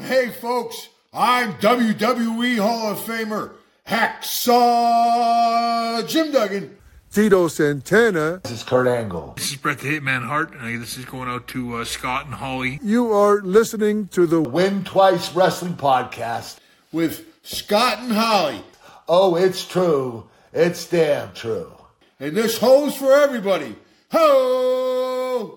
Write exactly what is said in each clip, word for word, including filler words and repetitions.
Hey folks, I'm W W E Hall of Famer Hacksaw Jim Duggan. Tito Santana. This is Kurt Angle. This is Bret the Hitman Hart, and this is going out to uh, Scott and Holly. You are listening to the Win Twice Wrestling Podcast with Scott and Holly. Oh, it's true. It's damn true. And this holds for everybody. Ho!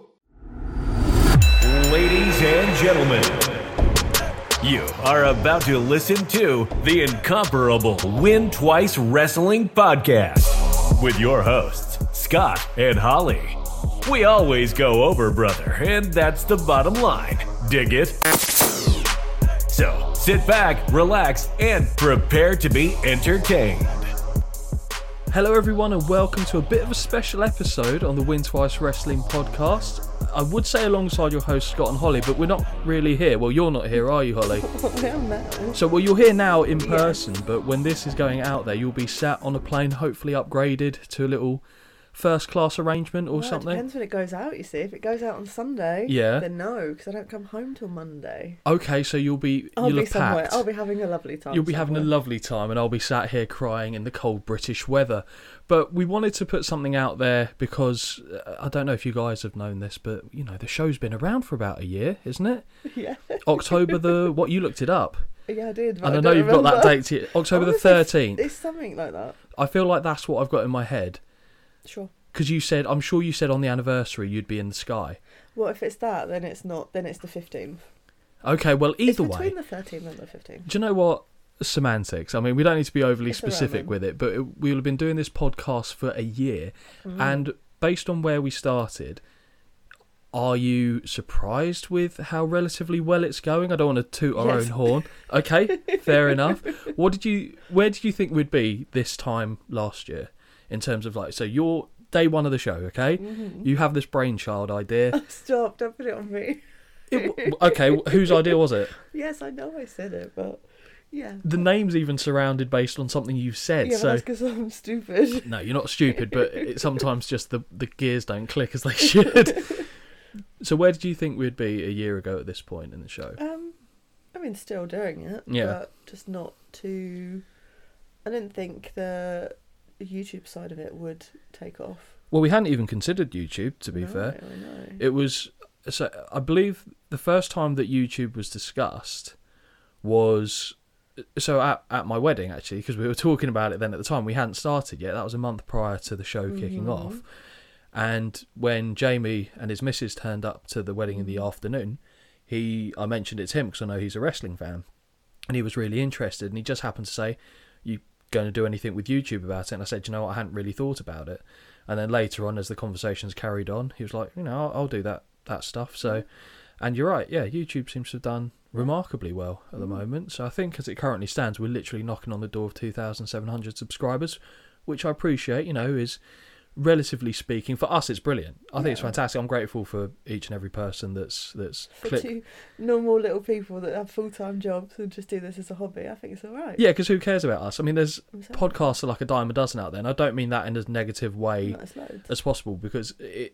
Ladies and gentlemen, you are about to listen to the incomparable Win Twice Wrestling Podcast with your hosts, Scott and Holly. We always go over, brother, and that's the bottom line. Dig it? So sit back, relax, and prepare to be entertained. Hello everyone and welcome to a bit of a special episode on the Win Twice Wrestling Podcast. I would say alongside your host Scott and Holly, but we're not really here. Well, you're not here, are you, Holly? No. So, well, you're here now in person, yeah. But when this is going out there, you'll be sat on a plane, hopefully upgraded to a little first class arrangement or well, something. It depends when it goes out, you see. If it goes out on Sunday, yeah. then no, because I don't come home till Monday. Okay, so you'll be I'll you'll be have somewhere. packed. I'll be having a lovely time. You'll be somewhere. having a lovely time, and I'll be sat here crying in the cold British weather. But we wanted to put something out there because uh, I don't know if you guys have known this, but you know the show's been around for about a year, isn't it? Yeah. October the what? You looked it up. Yeah, I did. But And I, I know don't you've remember. got that date here, October the thirteenth. It's something like that. I feel like that's what I've got in my head. Sure. Because you said, I'm sure you said on the anniversary you'd be in the sky. Well, if it's that, then it's not. Then it's the fifteenth. Okay, well, either it's between way. between the thirteenth and the fifteenth. Do you know what? Semantics. I mean, we don't need to be overly It's specific irrelevant. with it, but it, we'll have been doing this podcast for a year. Mm. And based on where we started, are you surprised with how relatively well it's going? I don't want to toot our Yes. own horn. Okay, fair enough. What did you? Where did you think we'd be this time last year in terms of like? So you're day one of the show, okay? Mm-hmm. You have this brainchild idea. Stop! Don't put it on me. It, okay, whose idea was it? Yes, I know I said it, but yeah. The name's even surrounded based on something you've said. Yeah, but so that's because I'm stupid. no, you're not stupid, but it, sometimes just the the gears don't click as they should. So where did you think we'd be a year ago at this point in the show? Um, I mean, still doing it. Yeah. But just not too. I didn't think the YouTube side of it would take off. Well, we hadn't even considered YouTube, to be No, fair. I know. It was so I believe the first time that YouTube was discussed was so at at my wedding actually, because we were talking about it then at the time. We hadn't started yet. That was a month prior to the show Mm-hmm. kicking off. And when Jamie and his missus turned up to the wedding in the afternoon, he I mentioned it to him because I know he's a wrestling fan, and he was really interested. And he just happened to say, "You going to do anything with YouTube about it?" And I said, "You know what? I hadn't really thought about it." And then later on, as the conversations carried on, he was like, "You know, I'll, I'll do that that stuff." So, and you're right, yeah, YouTube seems to have done remarkably well at the moment. So I think as it currently stands, we're literally knocking on the door of two thousand seven hundred subscribers, which I appreciate. You know, is relatively speaking, for us, it's brilliant. I think it's fantastic. I'm grateful for each and every person that's that's For clicked. two normal little people that have full-time jobs who just do this as a hobby, I think it's all right. Yeah, because who cares about us? I mean, there's Exactly. podcasts are like a dime a dozen out there, and I don't mean that in as negative way No, it's loads. as possible, because it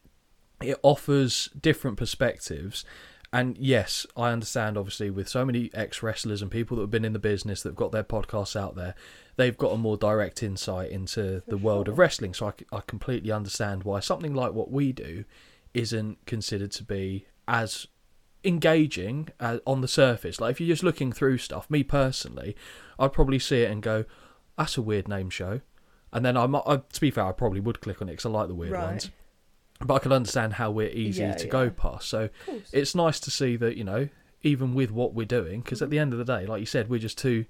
it offers different perspectives. And yes, I understand, obviously, with so many ex-wrestlers and people that have been in the business that have got their podcasts out there, they've got a more direct insight into the world of wrestling. So I, c- I completely understand why something like what we do isn't considered to be as engaging uh, on the surface. Like, if you're just looking through stuff, me personally, I'd probably see it and go, that's a weird name show. And then, I might, I, to be fair, I probably would click on it because I like the weird Right. ones. But I can understand how we're easy Yeah, to yeah. go past. So it's nice to see that, you know, even with what we're doing, because at the end of the day, like you said, we're just two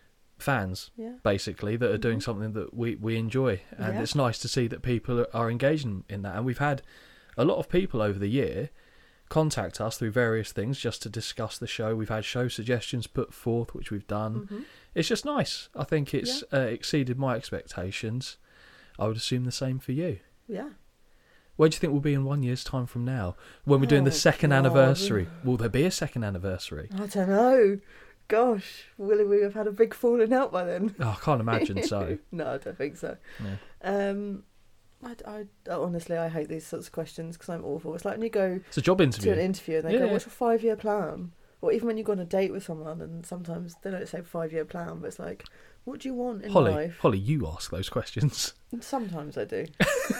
fans, Yeah. basically, that are doing something that we, we enjoy. And Yeah. it's nice to see that people are, are engaging in that. And we've had a lot of people over the year contact us through various things just to discuss the show. We've had show suggestions put forth, which we've done. Mm-hmm. It's just nice. I think it's uh, exceeded my expectations. I would assume the same for you. Yeah. Where do you think we'll be in one year's time from now? When we're doing the Oh, second God. anniversary. Will there be a second anniversary? I don't know. Gosh, will we have had a big falling out by then? Oh, I can't imagine so. No, I don't think so. Yeah. Um, I, I, honestly, I hate these sorts of questions because I'm awful. It's like when you go It's a job to interview. an interview and they Yeah, go, yeah. "What's your five-year plan?" or even when you go on a date with someone, and sometimes they don't say five year plan, but it's like, what do you want in Holly, life? Holly, you ask those questions. Sometimes I do.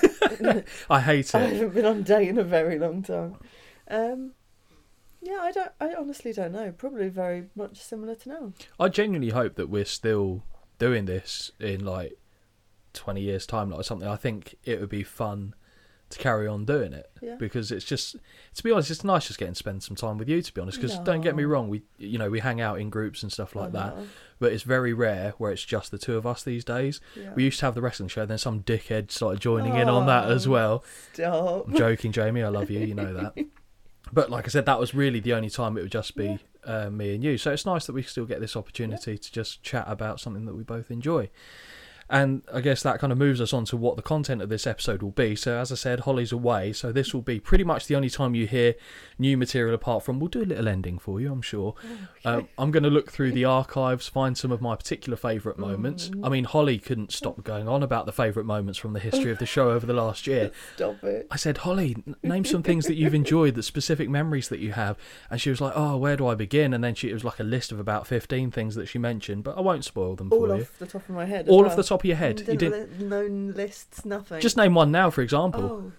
I hate I it. haven't been on a date in a very long time. Um, yeah, I don't. I honestly don't know. Probably very much similar to now. I genuinely hope that we're still doing this in like twenty years' time, like something. I think it would be fun to carry on doing it, Yeah. because it's just, to be honest, it's nice just getting to spend some time with you, to be honest, because don't get me No. wrong, we you know we hang out in groups and stuff like I that, know. but it's very rare where it's just the two of us these days. Yeah. We used to have the wrestling show, then some dickhead started joining in on that as Oh. well. Stop. I'm joking, Jamie, I love you, you know that. But like I said, that was really the only time it would just be uh, me and you, so it's nice that we still get this opportunity to just chat about something that we both enjoy. And I guess that kind of moves us on to what the content of this episode will be. So as I said, Holly's away, so this will be pretty much the only time you hear new material, apart from, we'll do a little ending for you, I'm sure. Um, I'm going to look through the archives, find some of my particular favourite moments. I mean, Holly couldn't stop going on about the favourite moments from the history of the show over the last year. Stop it. I said, Holly, n- name some things that you've enjoyed, the specific memories that you have. And she was like, oh, where do I begin? And then she, it was like a list of about fifteen things that she mentioned, but I won't spoil them All for you. off the top of my head. as All well. off the top of your head. Didn't You didn't li- known lists, nothing. just name one now, for example.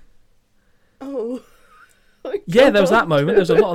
Oh. Oh. Yeah, there was that moment. There's a lot of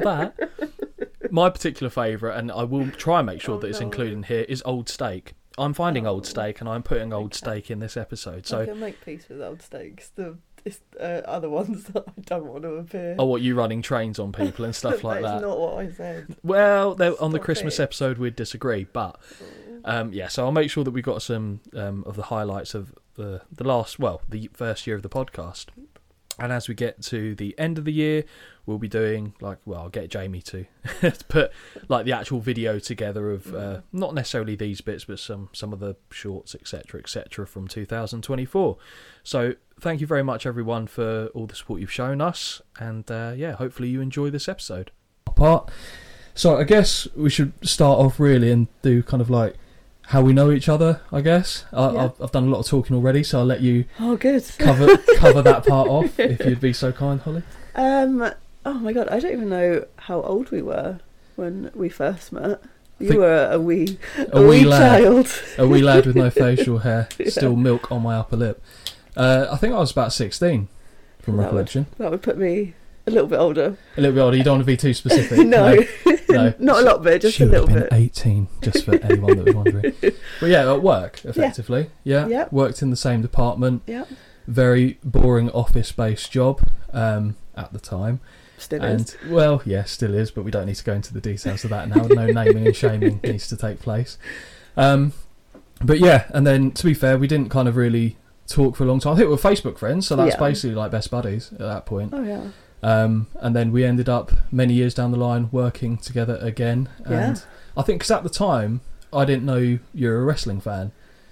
that. My particular favourite, and I will try and make sure Oh, that it's no. included in here, is Old Steak. I'm finding Old Oh, Steak, and I'm putting Old okay. Steak in this episode. I So, can make peace with old steaks. The it's, uh, other ones that I don't want to appear. oh, what, you running trains on people and stuff like That's that? not what I said. Well, they- on the Stop Christmas it. episode, we'd disagree, but um, yeah. So I'll make sure that we got some um, of the highlights of the the last, well, the first year of the podcast. And as we get to the end of the year, we'll be doing like, well, I'll get Jamie to put like the actual video together of uh, not necessarily these bits, but some some of the shorts, et cetera, et cetera, from two thousand twenty-four. So thank you very much, everyone, for all the support you've shown us, and uh, yeah, hopefully you enjoy this episode. Part. So I guess we should start off really and do kind of like how we know each other, I guess. I, Yeah. I've, I've done a lot of talking already, so I'll let you Oh, good. cover cover that part off, if you'd be so kind, Holly. Um. Oh my god, I don't even know how old we were when we first met. You Think- were a wee, A wee lad. child. A wee lad with no facial hair, still milk on my upper lip. Uh, I think I was about sixteen, from That would- recollection. That would put me a little bit older. A little bit older, you don't want to be too specific. no, no. not a lot bit, just she a would little have been bit. eighteen, just for anyone that was wondering. But yeah, at work, effectively. Yeah, Yeah. worked in the same department. Yeah, Very boring office-based job um, at the time. still And is. well, yeah, still is, but we don't need to go into the details of that now. No naming and shaming needs to take place. Um, but yeah, and then to be fair, we didn't kind of really talk for a long time. I think we were Facebook friends, so that's Yeah. basically like best buddies at that point. Oh yeah. Um, and then we ended up many years down the line working together again. And Yeah. I think because at the time I didn't know you were a wrestling fan,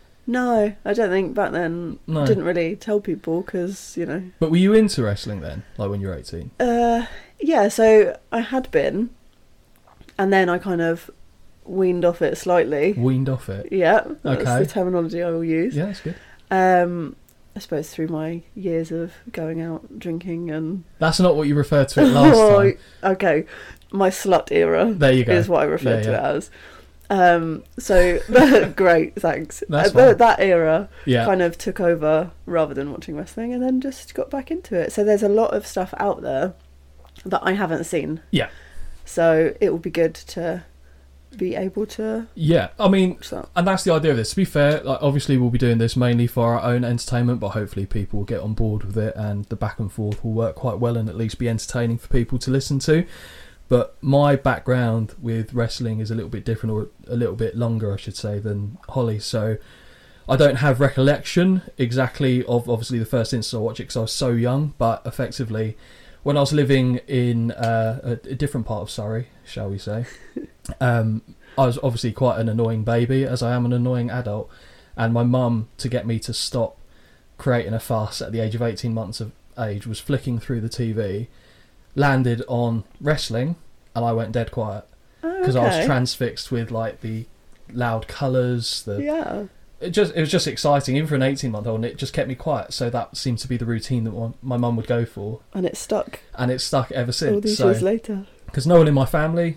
No, I don't think back then. No. Didn't really tell people because you know. but were you into wrestling then, like when you were eighteen? Uh, yeah. So I had been, and then I kind of weaned off it slightly. Weaned off it. Yeah, that's Okay. the terminology I will use. Yeah, that's good. Um, I suppose through my years of going out drinking and That's not what you referred to it last time. okay, my slut era. There you go. Is what I refer Yeah, to yeah. it as. Um, so great, thanks. That's Uh, but fine. that era Yeah. kind of took over rather than watching wrestling, and then just got back into it. So there's a lot of stuff out there that I haven't seen. Yeah. So it will be good to be able to Yeah, I mean, watch that. and that's the idea of this. To be fair, like obviously we'll be doing this mainly for our own entertainment, but hopefully people will get on board with it, and the back and forth will work quite well and at least be entertaining for people to listen to. But my background with wrestling is a little bit different, or a little bit longer, I should say, than Holly. So I don't have recollection exactly of obviously the first instance I watched it because I was so young. But effectively, when I was living in uh, a, a different part of Surrey, shall we say, um, I was obviously quite an annoying baby, as I am an annoying adult. And my mum, to get me to stop creating a fuss at the age of eighteen months of age, was flicking through the T V, landed on wrestling, and I went dead quiet Oh, because I was okay. transfixed with like the loud colours. The Yeah. it just it was just exciting, even for an eighteen month old, and it just kept me quiet. So that seemed to be the routine that my- my mum would go for, And it stuck and it's stuck ever all since. these So years later. because no one in my family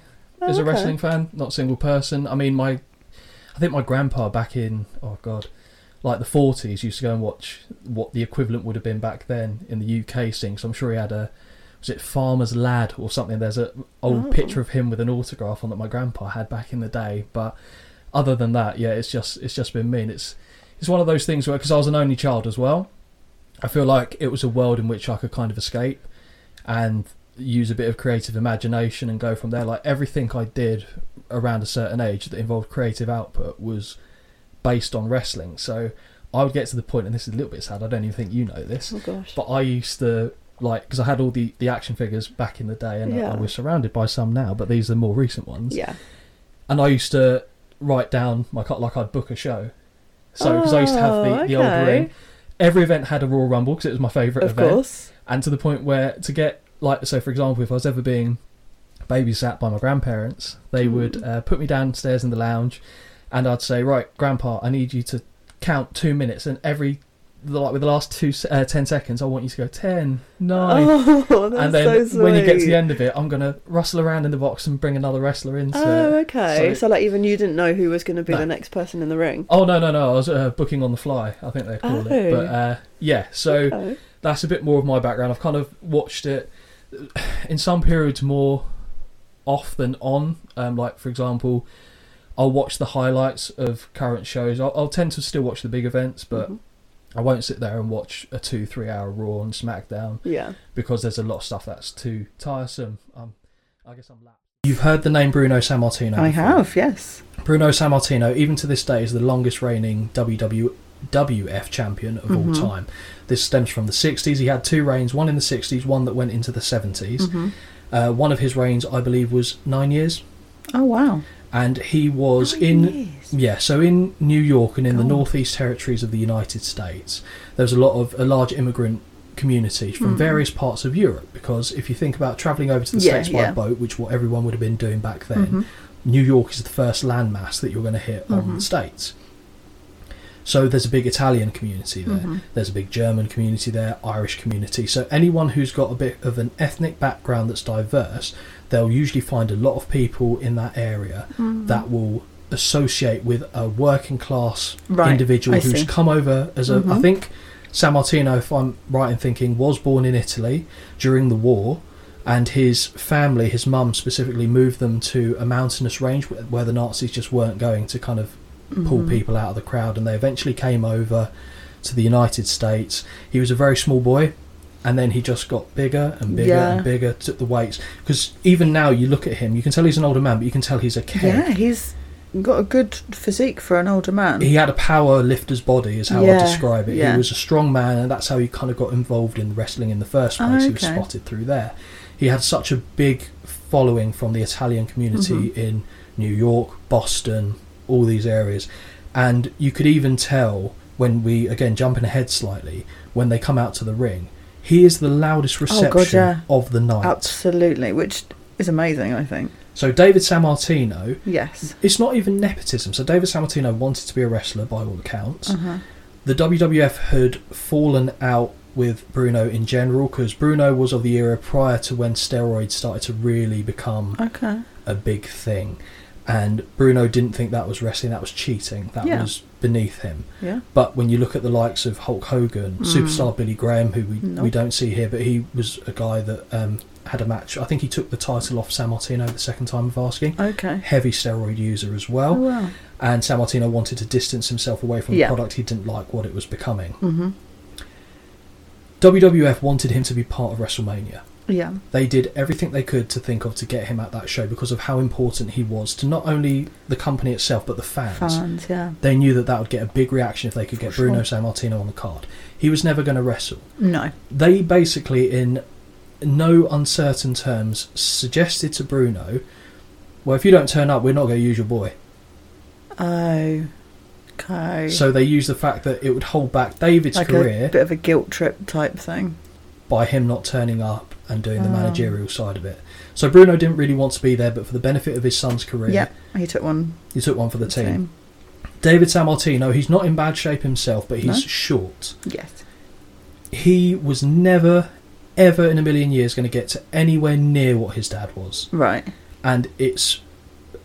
is a okay. wrestling fan, not a single person. I mean, my, I think my grandpa back in, oh God, like the forties used to go and watch what the equivalent would have been back then in the U K scene. So I'm sure he had a, was it Farmer's Lad or something? There's an old Oh. picture of him with an autograph on that my grandpa had back in the day. But other than that, yeah, it's just it's just been me. And it's it's one of those things where, because I was an only child as well, I feel like it was a world in which I could kind of escape and use a bit of creative imagination and go from there. Like everything I did around a certain age that involved creative output was based on wrestling. So I would get to the point, and this is a little bit sad, I don't even think you know this, Oh gosh. but I used to, like, because I had all the, the action figures back in the day, and Yeah. I was surrounded by some now, but these are the more recent ones. Yeah. And I used to write down my cut like I'd book a show. So because I used to have the, Oh, the old okay. ring. Every event had a Royal Rumble because it was my favourite Of event. course. And to the point where to get, like, so for example, if I was ever being babysat by my grandparents, they Mm. would uh, put me downstairs in the lounge, and I'd say, right, Grandpa, I need you to count two minutes, and every, like with the last two uh, ten seconds, I want you to go ten, nine, Oh, that's and then so sweet. when you get to the end of it, I'm gonna rustle around in the box and bring another wrestler into Oh, it. okay. So, So- like, even you didn't know who was going to be No. the next person in the ring. Oh no no no! I was uh, booking on the fly, I think they call Oh. it. But uh, yeah, so Okay. that's a bit more of my background. I've kind of watched it in some periods more off than on. Um, like for example, I'll watch the highlights of current shows. I'll, I'll tend to still watch the big events, but Mhm. I won't sit there and watch a two three hour Raw and SmackDown Yeah. because there's a lot of stuff that's too tiresome. Um, I guess I'm lapped. You've heard the name Bruno Sammartino. I before. have, yes. Bruno Sammartino, even to this day, is the longest reigning W W F champion of Mhm. all time. This stems from the sixties. He had two reigns, one in the sixties, one that went into the seventies. Mhm. Uh, one of his reigns, I believe, was nine years. Oh, wow. And he was Nine in... years. Yeah, so in New York and in the God. northeast territories of the United States, there's a lot of a large immigrant community from Mm. various parts of Europe. Because if you think about travelling over to the Yeah, States by yeah. boat, which what everyone would have been doing back then, Mhm. New York is the first landmass that you're going to hit on Mhm. the States. So there's a big Italian community there. Mhm. There's a big German community there, Irish community. So anyone who's got a bit of an ethnic background that's diverse, they'll usually find a lot of people in that area Mhm. that will associate with a working class Right, individual I who's see. come over as a... I Mhm. think Sammartino, if I'm right in thinking, was born in Italy during the war, and his family, his mum specifically, moved them to a mountainous range where, where the Nazis just weren't going to kind of pull Mhm. people out of the crowd, and they eventually came over to the United States. He was a very small boy, and then he just got bigger and bigger Yeah. and bigger, took the weights. Because even now, you look at him, you can tell he's an older man, but you can tell he's a keg. Yeah, he's got a good physique for an older man. He had a power lifter's body, is how Yeah, I describe it. yeah. He was a strong man, and that's how he kind of got involved in wrestling in the first Oh, place. He was okay. spotted through there. He had such a big following from the Italian community Mhm. in New York, Boston, all these areas. And you could even tell when we, again, jumping ahead slightly, when they come out to the ring, he is the loudest reception Oh, God, yeah. of the night. Absolutely, which is amazing, I think. So David Sammartino, Yes. it's not even nepotism. So David Sammartino wanted to be a wrestler by all accounts. Uh-huh. The W W F had fallen out with Bruno in general because Bruno was of the era prior to when steroids started to really become Okay. a big thing. And Bruno didn't think that was wrestling, that was cheating, that Yeah. was beneath him. Yeah. But when you look at the likes of Hulk Hogan, Mm. superstar Billy Graham, who we, No. we don't see here, but he was a guy that um, had a match. I think he took the title off Sammartino the second time of asking. Okay. Heavy steroid user as well. Oh, wow. And Sammartino wanted to distance himself away from Yeah. the product. He didn't like what it was becoming. Mm-hmm. W W F wanted him to be part of WrestleMania. Yeah. They did everything they could to think of to get him at that show because of how important he was to not only the company itself but the fans. Fans, yeah. They knew that that would get a big reaction if they could get For Bruno sure. Sammartino on the card. He was never going to wrestle. No. They basically, in no uncertain terms, suggested to Bruno, well, if you don't turn up, we're not going to use your boy. Oh. Okay. So they used the fact that it would hold back David's like career a bit of a guilt trip type thing. by him not turning up and doing the Oh. managerial side of it. So Bruno didn't really want to be there, but for the benefit of his son's career, Yeah. He took one. he took one for the the team. team. David Sammartino, he's not in bad shape himself, but he's No? short. Yes. He was never, ever in a million years going to get to anywhere near what his dad was. Right. And it's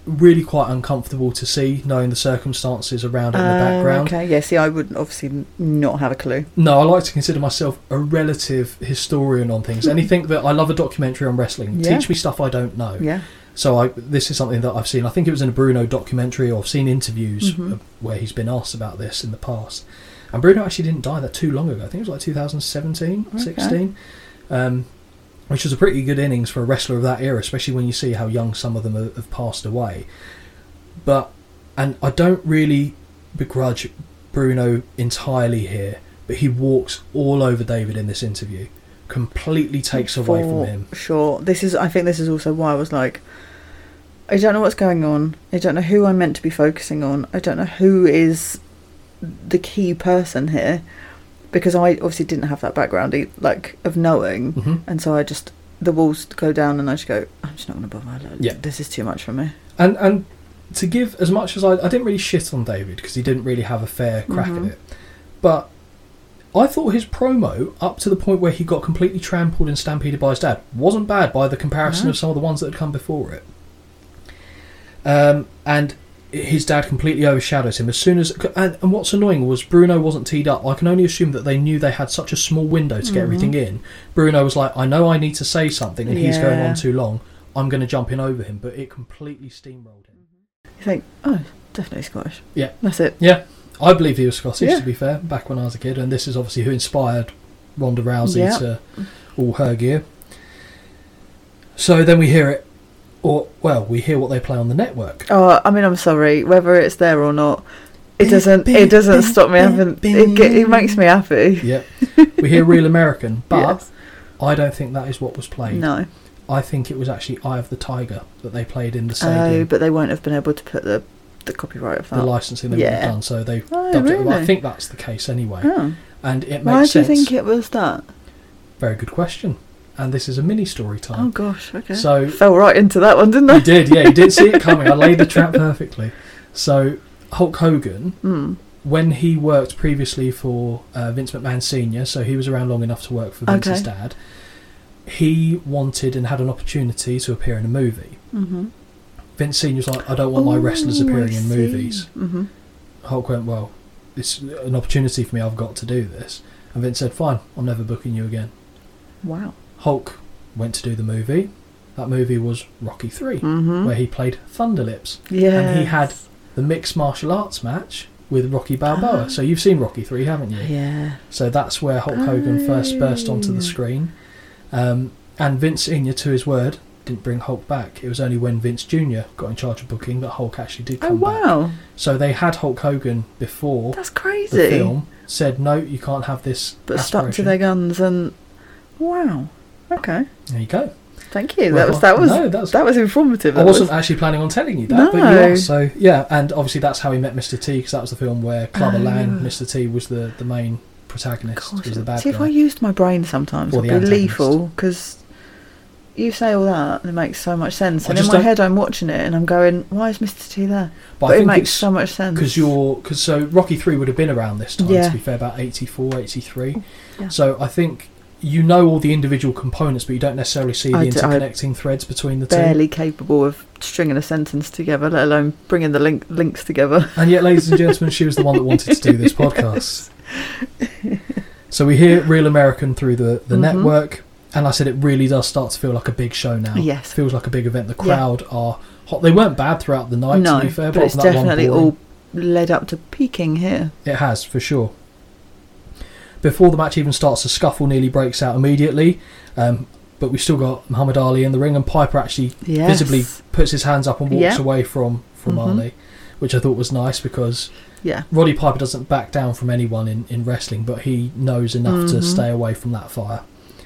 really quite uncomfortable to see, knowing the circumstances around it in the Uh, background. Okay, yeah, see, I would obviously n- not have a clue. No, I like to consider myself a relative historian on things. Anything that I love a documentary on wrestling. Yeah. Teach me stuff I don't know. Yeah. So I, this is something that I've seen. I think it was in a Bruno documentary, or I've seen interviews Mhm. of where he's been asked about this in the past. And Bruno actually didn't die that too long ago. I think it was like two thousand seventeen, Okay. sixteen. Um, which was a pretty good innings for a wrestler of that era, especially when you see how young some of them have, have passed away. But, and I don't really begrudge Bruno entirely here, but he walks all over David in this interview. Completely takes away from For him. Sure. This is. I think this is also why I was like, I don't know what's going on. I don't know who I'm meant to be focusing on. I don't know who is the key person here, because I obviously didn't have that background, e- like of knowing, Mhm. and so I just the walls go down, and I just go, I'm just not going to bother. Like, Yeah. This is too much for me. And and to give as much as I, I didn't really shit on David because he didn't really have a fair crack Mhm. at it, but I thought his promo up to the point where he got completely trampled and stampeded by his dad wasn't bad by the comparison No. of some of the ones that had come before it. Um, and his dad completely overshadows him as soon as. And, and what's annoying was Bruno wasn't teed up. I can only assume that they knew they had such a small window to get Mhm. everything in. Bruno was like, I know I need to say something, and he's going Yeah. on too long. I'm going to jump in over him, but it completely steamrolled him. You think, oh, definitely Scottish. Yeah. That's it. Yeah, I believe he was Scottish, Yeah. to be fair, back when I was a kid, and this is obviously who inspired Ronda Rousey Yeah. to all her gear. So then we hear it, or, well, we hear what they play on the network. Oh, I mean, I'm sorry, whether it's there or not, it doesn't. It doesn't stop me having. It, ge- it makes me happy. Yeah, we hear Real American, but Yes. I don't think that is what was played. No. I think it was actually Eye of the Tiger that they played in the Oh, stadium. but they won't have been able to put the the copyright of that. The licensing they would Yeah. have done, so they Oh, dubbed it. Well, I really? think that's the case anyway, Oh. and it makes Why do you sense. think it was that? Very good question. And this is a mini story Oh time. gosh, okay. So Fell right into that one, didn't I? you did, yeah, you did see it coming. I laid the trap perfectly. So Hulk Hogan, Mm. when he worked previously for uh, Vince McMahon Senior, so he was around long enough to work for Vince's Okay. dad, he wanted and had an opportunity to appear in a movie. Mm-hmm. Vince Senior was like, I don't want my wrestlers appearing in movies. Mm-hmm. Hulk went, well, it's an opportunity for me, I've got to do this. And Vince said, fine, I'm never booking you again. Wow. Hulk went to do the movie. That movie was Rocky three, Mm-hmm. where he played Thunderlips. Yeah. And he had the mixed martial arts match with Rocky Balboa. Ah. So you've seen Rocky three, haven't you? Yeah. So that's where Hulk Hogan first burst onto Oh. the screen. Um, and Vince Senior, to his word, didn't bring Hulk back. It was only when Vince Junior got in charge of booking that Hulk actually did Oh come back. wow, So they had Hulk Hogan before that's the crazy. film, said, no, you can't have this But stuck to aspiration. their guns and wow. Okay. There you go. Thank you. Well, that was that was no, that's- that was informative. I That wasn't was- actually planning on telling you that, but you No. are. So yeah, and obviously that's how he met Mister T, because that was the film where Clubber Oh. Lang, Mister T was the, the main protagonist, Gosh, was the bad see, if I guy. used my brain sometimes, Or I'd the be antagonist. lethal, because you say all that and it makes so much sense. I And in just my don't- head, I'm watching it and I'm going, "Why is Mister T there?" But, But, I it think makes it's so much sense. because you're because so Rocky three would have been around this time, Yeah. to be fair, about eighty-four, eighty-three. Yeah. So I think you know all the individual components, but you don't necessarily see the I d- I- interconnecting threads between the two. barely capable of stringing a sentence together, let alone bringing the link links together. And yet, ladies and gentlemen, she was the one that wanted to do this podcast. So we hear Real American through the, the Mhm. network, and I said it really does start to feel like a big show now. Yes. Feels like a big event. The Yeah. crowd are hot. They weren't bad throughout the night, no, to be fair, but apart it's from that one definitely boring- all led up to peaking here. It has, for sure. Before the match even starts, a scuffle nearly breaks out immediately, um, but we've still got Muhammad Ali in the ring, and Piper actually Yes. visibly puts his hands up and walks Yeah. away from, from Mhm. Ali, which I thought was nice, because Yeah. Roddy Piper doesn't back down from anyone in, in wrestling, but he knows enough to Mhm. stay away from that fire.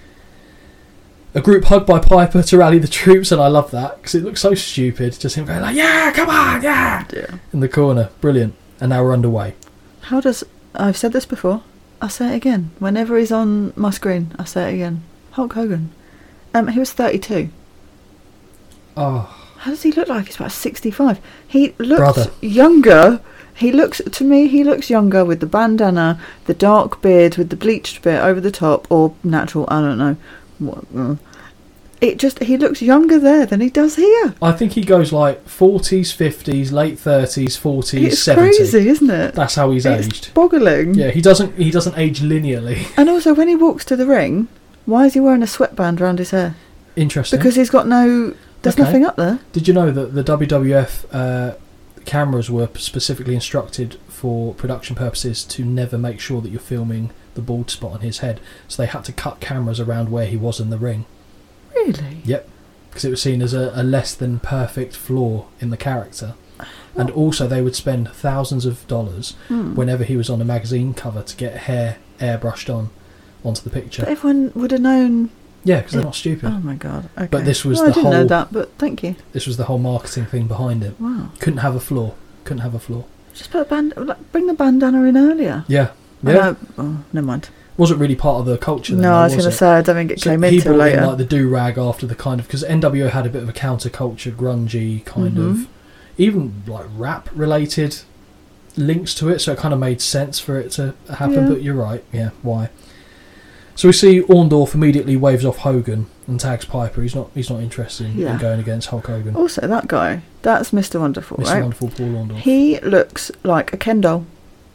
A group hug by Piper to rally the troops, and I love that, because it looks so stupid, just him going like, yeah, come on, yeah, Yeah. in the corner. Brilliant. And now we're underway. How does I've said this before? I'll say it again. Whenever he's on my screen, I'll say it again. Hulk Hogan. Um, he was thirty-two. Oh, How does he look like? He's about sixty-five. He looks Brother. younger. He looks, to me, he looks younger with the bandana, the dark beard with the bleached bit over the top, or natural, I don't know. What, mm. it just he looks younger there than he does here. I think he goes like forties, fifties, late thirties, forties, It's seventies. crazy, isn't it? That's how he's It's aged. boggling. Yeah, he doesn't he doesn't age linearly. And also, when he walks to the ring, why is he wearing a sweatband around his hair? Interesting. Because he's got no. There's Okay. nothing up there. Did you know that the W W F uh, cameras were specifically instructed for production purposes to never make sure that you're filming the bald spot on his head? So they had to cut cameras around where he was in the ring. Really? Yep. Because it was seen as a, a less than perfect flaw in the character. And also they would spend thousands of dollars Hmm. whenever he was on a magazine cover to get hair airbrushed on onto the picture. But everyone would have known. Yeah, because they're it- not stupid. Oh my god. Okay. But this was well, the I didn't know whole- that, but thank you. This was the whole marketing thing behind it. Wow. Couldn't have a flaw. Couldn't have a flaw. Just put a band. Like, bring the bandana in earlier. Yeah. I Yeah. know- Oh, never mind. Wasn't really part of the culture then, No, though, I was was going to it? say I don't think it So came he in till brought later. in like the do-rag after the kind of, because N W O had a bit of a counterculture, grungy kind Mhm. of, even like rap related links to it, so it kind of made sense for it to happen. Yeah. But you're right, yeah, why? So we see Orndorff immediately waves off Hogan and tags Piper. He's not he's not interested in, Yeah. in going against Hulk Hogan. Also, that guy, that's Mister Wonderful, Mister right? Wonderful Paul Orndorff. He looks like a Ken doll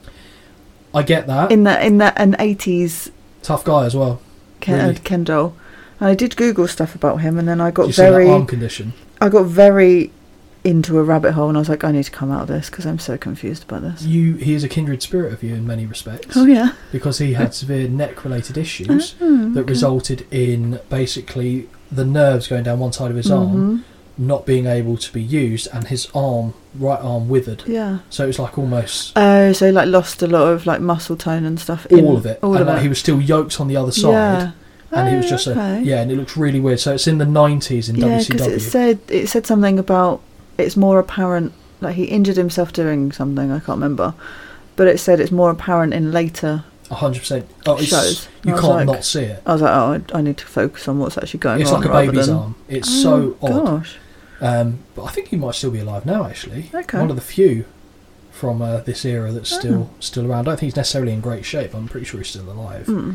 I get that. in that in that an eighties Tough guy as well. Ken, Really? uh, Ken doll. And I did Google stuff about him, and then I Did got you see that very, arm condition? I got very into a rabbit hole, and I was like, I need to come out of this because I'm so confused about this. You, he is a kindred spirit of you in many respects. Oh yeah. Because he had severe neck-related issues Oh, that okay. resulted in basically the nerves going down one side of his arm, Mhm. not being able to be used, and his arm, right arm, withered. Yeah. So it was like almost Oh, so he like lost a lot of like muscle tone and stuff. in- all of it, All and of like it. he was still yoked on the other side, Yeah. and he was Oh, just okay. a yeah, and it looks really weird. So it's in the nineties in Yeah, W C because W. it said it said something about it's more apparent, like he injured himself doing something, I can't remember, but it said it's more apparent in later A hundred percent. Oh, it's, shows. you I was can't like- not see it. I was like, oh, I I need to focus on what's actually going It's on. like a rather baby's than- arm. It's Oh, so odd. Gosh. Um, but I think he might still be alive now. Actually, Okay. one of the few from uh, this era that's Oh. still still around. I don't think he's necessarily in great shape. I'm pretty sure he's still alive. Hmm.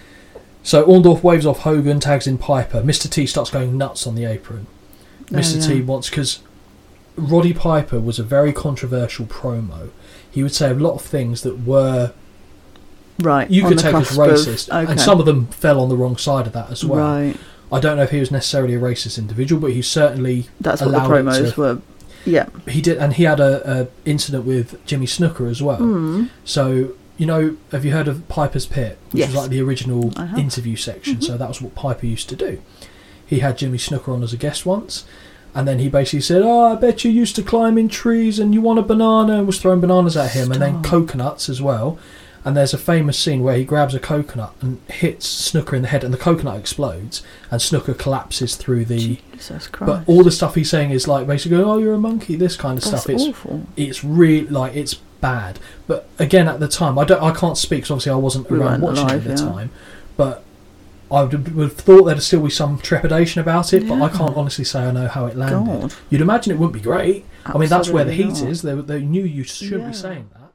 So Orndorff waves off Hogan, tags in Piper. Mister T starts going nuts on the apron. Oh, Mister T yeah. wants, because Roddy Piper was a very controversial promo. He would say a lot of things that were Right. you on could the take as cusp of- racist, okay. and some of them fell on the wrong side of that as well. Right. I don't know if he was necessarily a racist individual, but he certainly That's what the allowed it promos to- were. Yeah. He did, and he had a, a incident with Jimmy Snooker as well. Hmm. So you know, have you heard of Piper's Pit, which Yes. was like the original I have. interview section? Mhm. So that was what Piper used to do. He had Jimmy Snooker on as a guest once, and then he basically said, "Oh, I bet you used to climb in trees and you want a banana," and was throwing bananas at him, and then Stop. coconuts as well. And there's a famous scene where he grabs a coconut and hits Snooker in the head, and the coconut explodes, and Snooker collapses through the. Jesus Christ. But all the stuff he's saying is like basically, "Oh, you're a monkey," this kind of That's stuff. It's awful. it's really like it's bad. But again, at the time, I don't, I can't speak because obviously I wasn't We around weren't watching alive, it at the yeah. time. But I would, would have thought there'd still be some trepidation about it. But I Yeah. can't honestly say I know how it landed. God. You'd imagine it wouldn't be great. I mean, that's where the heat Absolutely not. is. They, they knew you shouldn't Yeah. be saying that.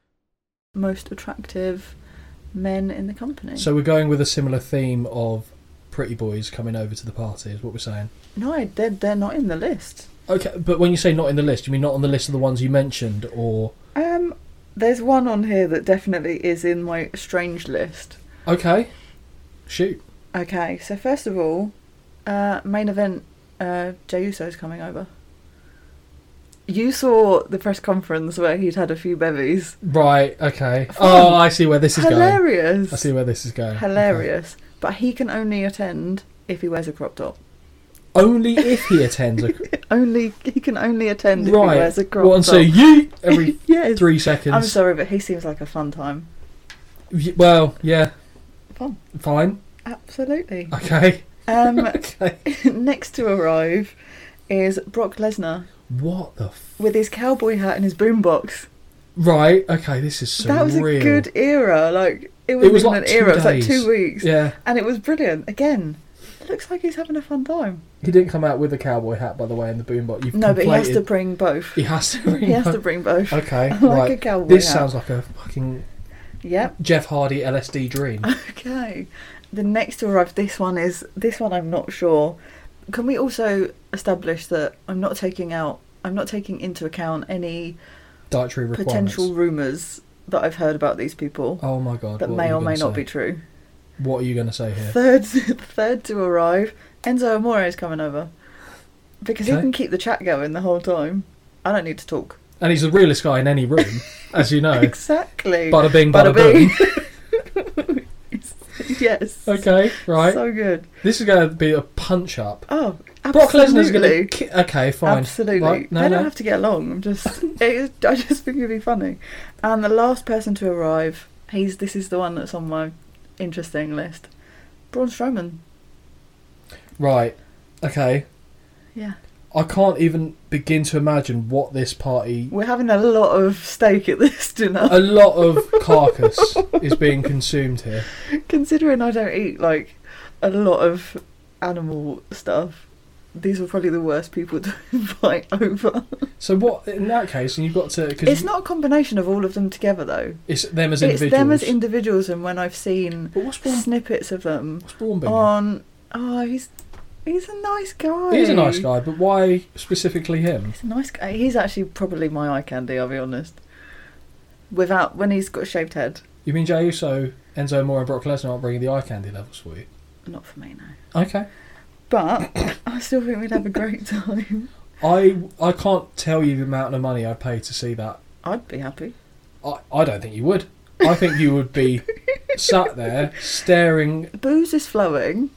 Most attractive men in the company. So we're going with a similar theme of pretty boys coming over to the party, is what we're saying. No, they're, they're not in the list. Okay, but when you say not in the list, you mean not on the list of the ones you mentioned, or Um, there's one on here that definitely is in my strange list. okay, shoot. Okay, so first of all, uh, main event, uh, Jey Uso's coming over. You saw the press conference where he'd had a few bevies. Right, okay. Fun. Oh, I see where this is going. Hilarious. I see where this is going. Hilarious. But he can only attend if he wears a crop top. Okay. Only if he attends a Only he can only attend if right. he wears a crop Well, and top. so you every Yes. three seconds. I'm sorry, but he seems like a fun time. Y- Well, yeah, Fun. fine. Absolutely. Okay. Um, Okay. next to arrive is Brock Lesnar What the? F- with his cowboy hat and his boombox. right. Okay. This is surreal. That was a good era. Like it was, It was even like an two era. It was like days. two weeks, Yeah. and it was brilliant. Again, it looks like he's having a fun time. He didn't come out with a cowboy hat, by the way, in the boombox. You've No, but he has to conflated- bring both. He has to. Bring He has both. to bring both. Okay. like right. a cowboy This hat. sounds like a fucking Yep. Jeff Hardy L S D dream. Okay. The next to arrive, this one is this one. I'm not sure. can we also establish that I'm not taking out, I'm not taking into account any Dietary requirements. potential rumours that I've heard about these people Oh my god. that what may are you or may gonna not say? be true. What are you going to say here? Third, third to arrive, Enzo Amore is coming over because he Okay. can keep the chat going the whole time. I don't need to talk. And he's the realest guy in any room, as you know. Exactly. Bada bing, Bada bada, boom. Yes. Okay, right. So good. This is going to be a punch up. Oh, Brock Lesnar's going absolutely. to. Ki- okay, fine. Absolutely. Right, no, they no. don't have to get along. I'm just. it, I just think it'd be funny. And the last person to arrive, he's. This is the one that's on my interesting list. Braun Strowman. Right. Okay. Yeah. I can't even begin to imagine what this party. We're having a lot of steak at this dinner. A lot of carcass is being consumed here. Considering I don't eat like a lot of animal stuff, these are probably the worst people to invite over. So what? In that case, and you've got to. Cause It's not a combination of all of them together though. It's them as It's individuals. them as individuals, and when I've seen But what's Braun? snippets of them What's Braun being? on, oh, he's he's a nice guy. He's a nice guy, but why specifically him? He's a nice guy. He's actually probably my eye candy. I'll be honest. Without when he's got a shaved head, You mean Jey Uso, Enzo Amore, and Brock Lesnar aren't bringing the eye candy levels for you? not for me no. Okay. But I still think we'd have a great time. I I can't tell you the amount of money I'd pay to see that. I'd be happy. I, I don't think you would. I think you would be sat there staring Booze is flowing.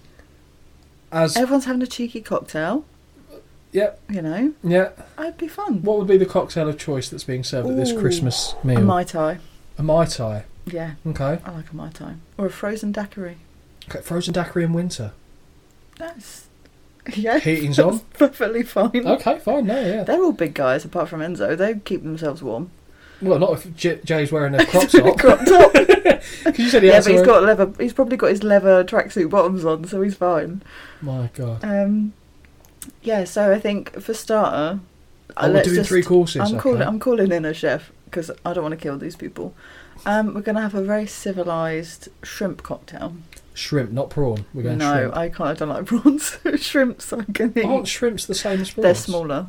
as. Everyone's having a cheeky cocktail. Yep, You know, yeah. it'd be fun. What would be the cocktail of choice that's being served at this Ooh, Christmas A meal? Mai Tai. A Mai Tai. Yeah, Okay. I like a Mai Tai. Or a frozen daiquiri. Okay. Frozen daiquiri in winter. That's yeah. Heating's that's on. Perfectly fine. Okay, fine. No, yeah. They're all big guys apart from Enzo. They keep themselves warm. Well, not if J- Jay's wearing a crop top. Crop top. Because you said he Yeah, had but he's to got leather. He's probably got his leather tracksuit bottoms on, so he's fine. My God. Um, yeah. So I think for starter, uh, Oh, we're let's doing just- three courses. I'm okay. calling. I'm calling in a chef because I don't want to kill these people. Um, we're going to have a very civilised shrimp cocktail. Shrimp, not prawn. We're going no, shrimp. I can't. I don't like prawns. Shrimps I can eat. Aren't shrimps the same as prawns? They're smaller.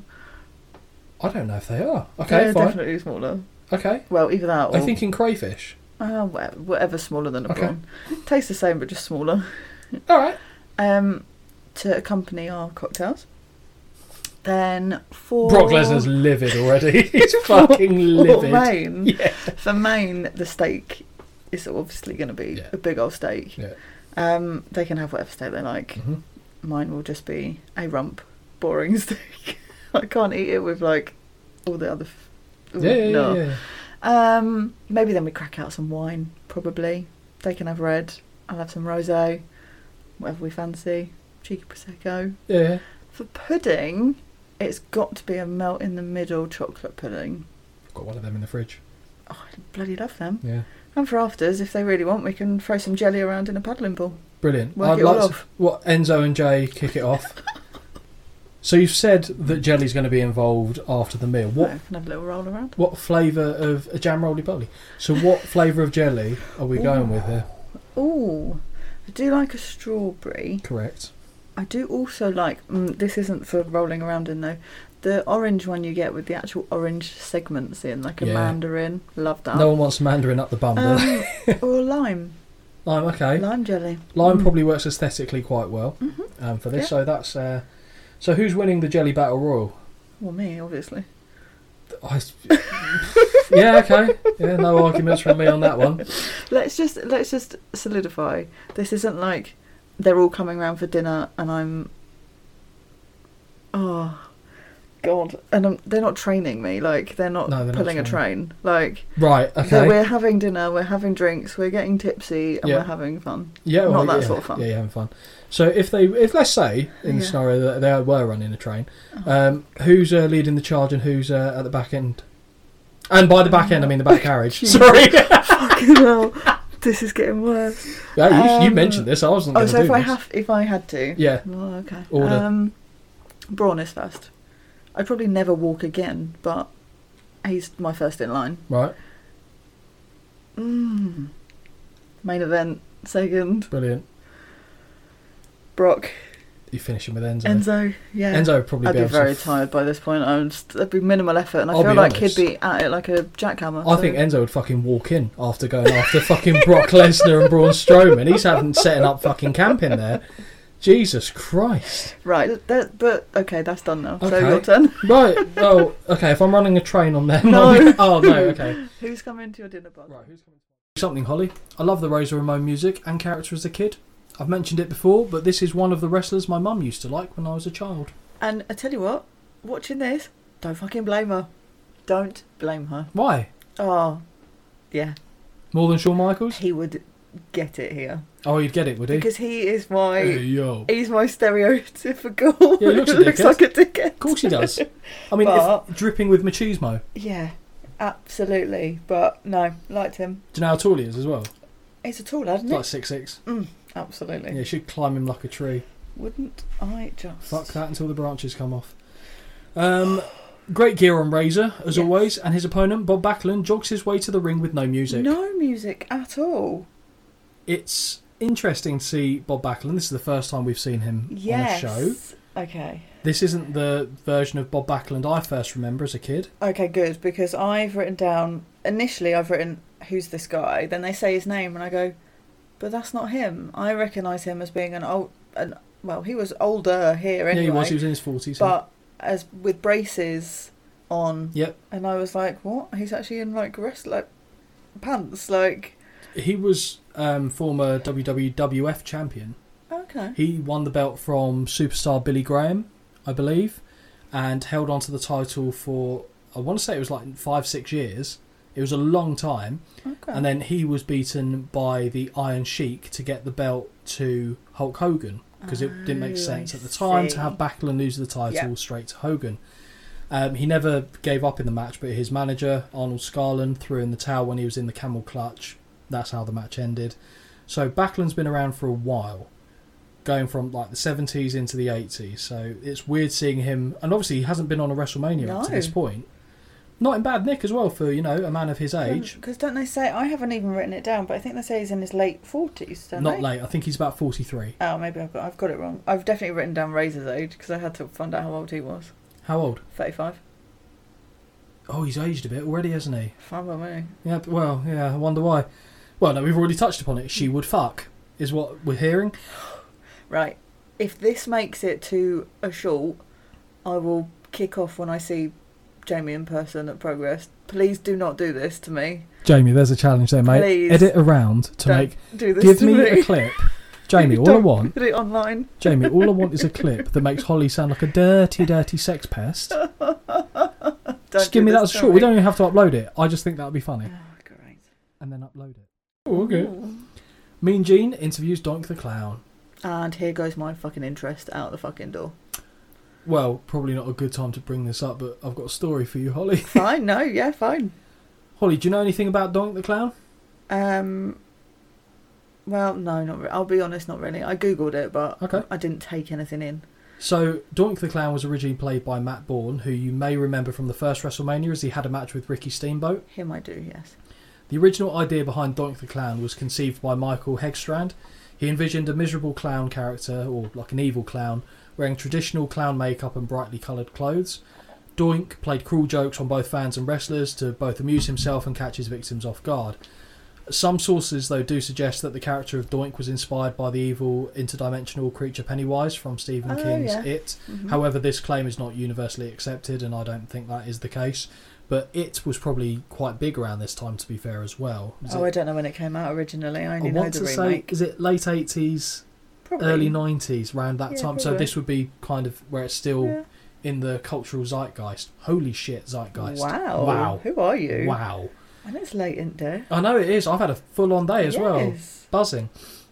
I don't know if they are. Okay, They're fine. definitely smaller. Okay. Well, either that or I'm thinking crayfish. uh, wha- whatever smaller than a Okay. prawn. Tastes the same, but just smaller. All right. Um, to accompany our cocktails. Then for Brock Lesnar's livid already. He's fucking for livid. main, Yeah. for main, the steak is obviously going to be Yeah. a big old steak. Yeah. Um, they can have whatever steak they like. hmm Mine will just be a rump, boring steak. I can't eat it with like all the other. F- Yeah, yeah, no. yeah, yeah. Um, maybe then we crack out some wine. Probably they can have red. I'll have some rosé, whatever we fancy. Cheeky prosecco. Yeah, yeah. For pudding, it's got to be a melt in the middle chocolate pudding. I've got one of them in the fridge. Oh, I bloody love them. Yeah. And for afters, if they really want, we can throw some jelly around in a paddling pool. Brilliant. Work I'd it all like to, off. what Enzo and Jay kick it off. So you've said that jelly's going to be involved after the meal. What Right, can have a little roll around. what flavour of a jam roly poly? So what flavour of jelly are we going with here? Ooh, I do like a strawberry. Correct. I do also like, mm, this isn't for rolling around in though, the orange one you get with the actual orange segments in, like a Yeah. mandarin. Love that. No one wants mandarin up the bum, do they? um, or lime. Lime, okay. Lime jelly. Lime Mm. probably works aesthetically quite well Mhm. um, for this. Yeah. So that's uh, so who's winning the jelly battle royal? Well, me, obviously. I, yeah, okay. Yeah, no arguments from me on that one. Let's just let's just solidify. This isn't like they're all coming round for dinner and I'm. Oh, God! And I'm, they're not training me. Like they're not No, they're not pulling a training. train. Like Right, that okay. we're having dinner, we're having drinks, we're getting tipsy, and Yeah. we're having fun. Yeah, not well, that yeah, sort of fun. Yeah, you're having fun. So if they, if let's say in the Yeah. scenario that they were running a train, Uh-huh. um, who's uh, leading the charge and who's uh, at the back end? And by the back end, I mean the back carriage. Jesus. Sorry. Fucking hell, this is getting worse. yeah, you, you Um, mentioned this. I wasn't Oh, going to so do if I this. have, if I had to, Yeah. Oh, okay. Order. Um, Braun is first. I'd probably never walk again, but he's my first in line. Right. Mm. Main event, second. Brilliant. Brock. you finish him with Enzo. Enzo, yeah. Enzo would probably I'd be, be able very to... tired by this point. I would just, it'd be minimal effort, and I I'll feel be like honest. he'd be at it like a jackhammer. I so- think Enzo would fucking walk in after going after fucking Brock Lesnar and Braun Strowman. He's having setting up fucking camp in there. Jesus Christ. Right, that, but okay, that's done now. So Okay. your turn. Right, well, okay, if I'm running a train on them... No. I'll be- Oh, no, okay. Who's coming to your dinner party? Right, who's coming? Something, Holly. I love the Razor Ramon music and character as a kid. I've mentioned it before, but this is one of the wrestlers my mum used to like when I was a child. And I tell you what, watching this, don't fucking blame her. Don't blame her. Why? Oh, yeah, More than Shawn Michaels? he would get it here Oh, you'd get it, would he? because he is my Hey, yo. he's my stereotypical. Yeah, he looks a looks dickhead. like a dickhead. Of course he does. I mean, But- if, dripping with machismo. Yeah, absolutely. But no, liked him. Do you know how tall he is as well? He's a tall lad, isn't He's he? like six six. Mm, absolutely. Yeah, you should climb him like a tree. Wouldn't I just? Fuck that until the branches come off. Um, great gear on Razor, as Yes. always, and his opponent, Bob Backlund, jogs his way to the ring with no music. No music at all. It's interesting to see Bob Backlund. This is the first time we've seen him Yes. on a show. Okay. This isn't the version of Bob Backlund I first remember as a kid. Okay, good, because I've written down, initially I've written, who's this guy? Then they say his name and I go, but that's not him. I recognise him as being an old, an, well, he was older here anyway. Yeah, he was. He was in his forties. But as with braces on, Yep. and I was like, what? He's actually in like rest, like pants, like, He was um, former W W F champion. okay. He won the belt from superstar Billy Graham, I believe, and held on to the title for, I want to say it was like five, six years. It was a long time. Okay. And then he was beaten by the Iron Sheik to get the belt to Hulk Hogan, because it didn't make Oh, sense I at the time to see. have Backlund lose the title Yeah. straight to Hogan. Um, he never gave up in the match, but his manager, Arnold Scarlund, threw in the towel when he was in the camel clutch. That's how the match ended. So Backlund's been around for a while, going from like the seventies into the eighties. So it's weird seeing him, and obviously he hasn't been on a WrestleMania up to No. this point. Not in bad nick as well for, you know, a man of his age. Because don't they say, I haven't even written it down, but I think they say he's in his late forties, don't Not they? late. I think he's about forty-three. Oh, maybe I've got, I've got it wrong. I've definitely written down Razor's age because I had to find out how old he was. How old? thirty-five. Oh, he's aged a bit already, hasn't he? Fine by me. Yeah, but- well, yeah, I wonder why. Well, no, we've already touched upon it. She would fuck, is what we're hearing. Right. If this makes it to a short, I will kick off when I see Jamie in person at Progress. Please do not do this to me. Jamie, there's a challenge there, mate. Please. Edit around to Don't make... do this Give to me, me. a clip. Jamie, all I Don't want... Put it online. Jamie, all I want is a clip that makes Holly sound like a dirty, dirty sex pest. Don't Just do give me that this as to short. We don't even have to upload it. I just think that would be funny. Oh, great. And then upload it. Oh, okay. Mean Gene interviews Doink the Clown. And here goes my fucking interest out the fucking door. Well, probably not a good time to bring this up, but I've got a story for you, Holly. Fine, no, yeah, fine. Holly, do you know anything about Doink the Clown? Um, well, no, not. Re- I'll be honest, not really. I googled it, but Okay. I didn't take anything in. So, Doink the Clown was originally played by Matt Bourne, who you may remember from the first WrestleMania as he had a match with Ricky Steamboat. Him, I do, yes. The original idea behind Doink the Clown was conceived by Michael Hegstrand. He envisioned a miserable clown character, or like an evil clown, wearing traditional clown makeup and brightly coloured clothes. Doink played cruel jokes on both fans and wrestlers to both amuse himself and catch his victims off guard. Some sources, though, do suggest that the character of Doink was inspired by the evil interdimensional creature Pennywise from Stephen Oh, King's yeah. It. Mhm. However, this claim is not universally accepted, and I don't think that is the case. But It was probably quite big around this time, to be fair, as well. Is Oh, it- I don't know when it came out originally. I I only know want the to say, remake. is it late eighties, Probably. early nineties, around that Yeah, time? So probably. this would be kind of where it's still Yeah. in the cultural zeitgeist. Holy shit, zeitgeist. Wow. Wow. Who are you? Wow. And it's late in day. I know it is. I've had a full-on day as well. Yes. Buzzing.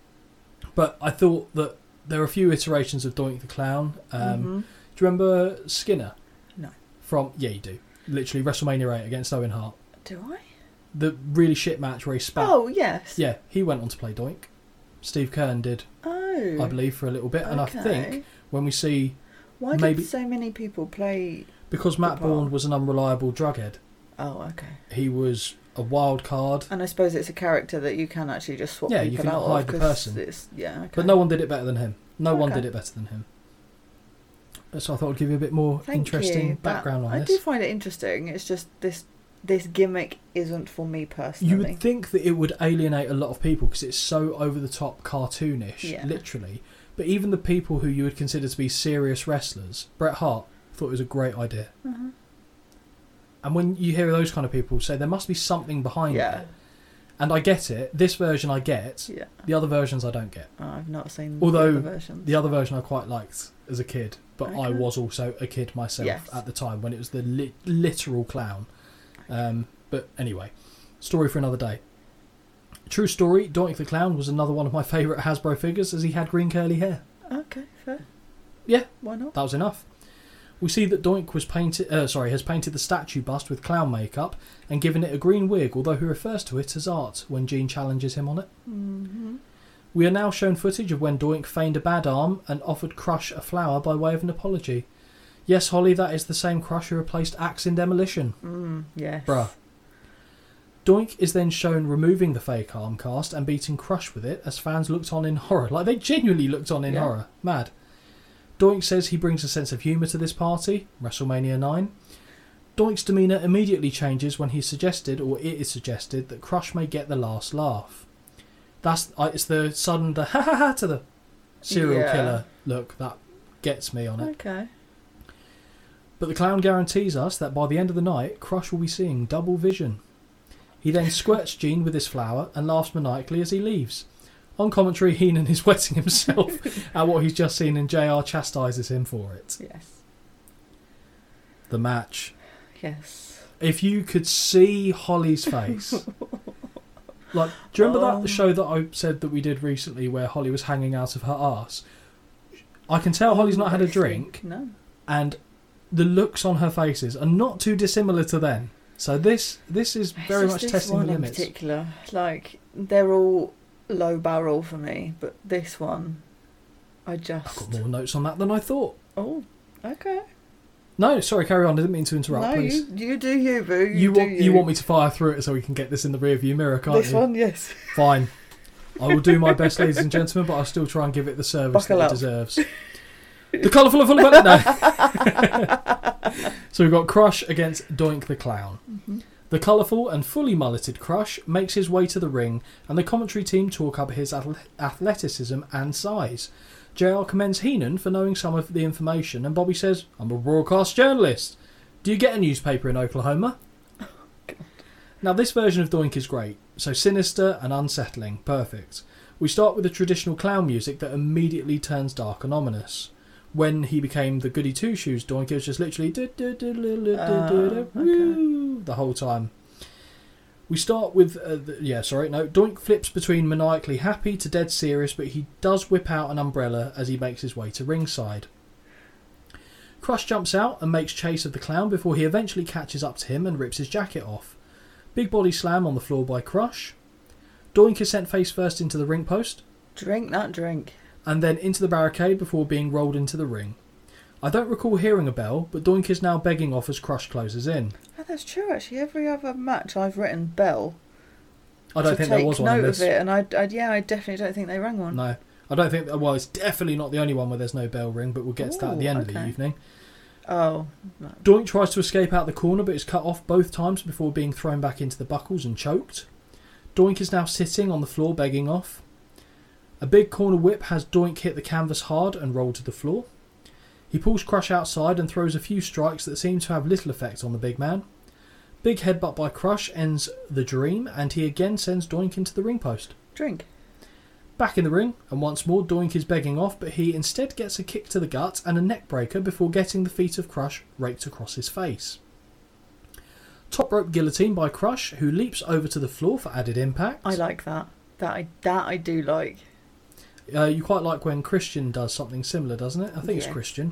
But I thought that there are a few iterations of Doink the Clown. Um, Mhm. Do you remember Skinner? No. From, yeah, you do. Literally WrestleMania eight against Owen Hart. Do I? The really shit match where he spat. Oh, yes. Yeah, he went on to play Doink. Steve Kern did, Oh. I believe, for a little bit. And I Okay. think when we see, Why maybe- did so many people play... because Matt Good part. Bourne was an unreliable drughead, Oh, okay. he was a wild card, And I suppose it's a character that you can actually just swap Yeah, you people can out hide of. the 'cause person. It's, yeah, okay. but no one did it better than him. No one Okay. did it better than him. So I thought I'd give you a bit more Thank interesting you. background that, on I this. do find it interesting. It's just this this gimmick isn't for me personally. You would think that it would alienate a lot of people because it's so over the top, cartoonish, Yeah. literally. But even the people who you would consider to be serious wrestlers, Bret Hart thought it was a great idea. Uh-huh. And when you hear those kind of people say there must be something behind Yeah. it, and I get it. This version I get. Yeah. The other versions I don't get. Oh, I've not seen Although the other versions. the other version I quite liked as a kid, but I Okay. was also a kid myself Yes. at the time when it was the li- literal clown. Um, but anyway, story for another day. True story, Doink the Clown was another one of my favourite Hasbro figures as he had green curly hair. Okay, fair. Yeah, Why not? that was enough. We see that Doink was painted, uh, sorry, has painted the statue bust with clown makeup and given it a green wig, although he refers to it as art when Gene challenges him on it. Mm-hmm. We are now shown footage of when Doink feigned a bad arm and offered Crush a flower by way of an apology. Yes, Holly, that is the same Crush who replaced Axe in Demolition. Mm, yes. Bruh. Doink is then shown removing the fake arm cast and beating Crush with it as fans looked on in horror. Like, they genuinely looked on in Yeah. horror. Mad. Doink says he brings a sense of humour to this party, WrestleMania nine. Doink's demeanour immediately changes when he suggested, or it is suggested, that Crush may get the last laugh. That's uh, it's the sudden the ha ha ha to the serial Yeah. killer look that gets me on it. Okay. But the clown guarantees us that by the end of the night, Crush will be seeing double vision. He then squirts Gene with his flower and laughs maniacally as he leaves. On commentary, Heenan is wetting himself at what he's just seen and J R chastises him for it. Yes. The match. Yes. If you could see Holly's face. Like, do you remember Oh. that show that I said that we did recently where Holly was hanging out of her arse? I can tell Holly's not had a drink, No. and the looks on her faces are not too dissimilar to then. So this this is very It's just much this testing one the in limits. particular. Like, they're all low barrel for me, but this one, I just... I've got more notes on that than I thought. Oh, okay. No, sorry, carry on. I didn't mean to interrupt, no, please. you, you do you, boo. You, You do want you. you want me to fire through it so we can get this in the rearview mirror, can't This you? one, yes. Fine. I will do my best, ladies and gentlemen, but I'll still try and give it the service Buckle that up. it deserves. The colourful and full of no. So we've got Crush against Doink the Clown. Mm-hmm. The colourful and fully mulleted Crush makes his way to the ring, and the commentary team talk up his athle- athleticism and size. J R commends Heenan for knowing some of the information, and Bobby says, "I'm a broadcast journalist. Do you get a newspaper in Oklahoma?" Now, this version of Doink is great. So sinister and unsettling. Perfect. We start with the traditional clown music that immediately turns dark and ominous. When he became the Goody Two Shoes Doink, it was just literally do, do, do, do, do, do, do, woo, the whole time. We start with, uh, the, yeah, sorry, no, Doink flips between maniacally happy to dead serious, but he does whip out an umbrella as he makes his way to ringside. Crush jumps out and makes chase of the clown before he eventually catches up to him and rips his jacket off. Big body slam on the floor by Crush. Doink is sent face first into the ring post. Drink that drink. And then into the barricade before being rolled into the ring. I don't recall hearing a bell, but Doink is now begging off as Crush closes in. Oh, that's true, actually. Every other match I've written bell. I don't to think take there was one note in this. of it, and I, I, yeah, I definitely don't think they rang one. No. I don't think, well, it's definitely not the only one where there's no bell ring, but we'll get to that at the Ooh, end of the okay. evening. Oh. No. Doink tries to escape out the corner, but is cut off both times before being thrown back into the buckles and choked. Doink is now sitting on the floor begging off. A big corner whip has Doink hit the canvas hard and roll to the floor. He pulls Crush outside and throws a few strikes that seem to have little effect on the big man. Big headbutt by Crush ends the dream, and he again sends Doink into the ring post. Drink. Back in the ring, and once more Doink is begging off, but he instead gets a kick to the gut and a neck breaker before getting the feet of Crush raked across his face. Top rope guillotine by Crush, who leaps over to the floor for added impact. I like that. That I, that I do like. Uh, you quite like when Christian does something similar, doesn't it? I think Yeah. it's Christian.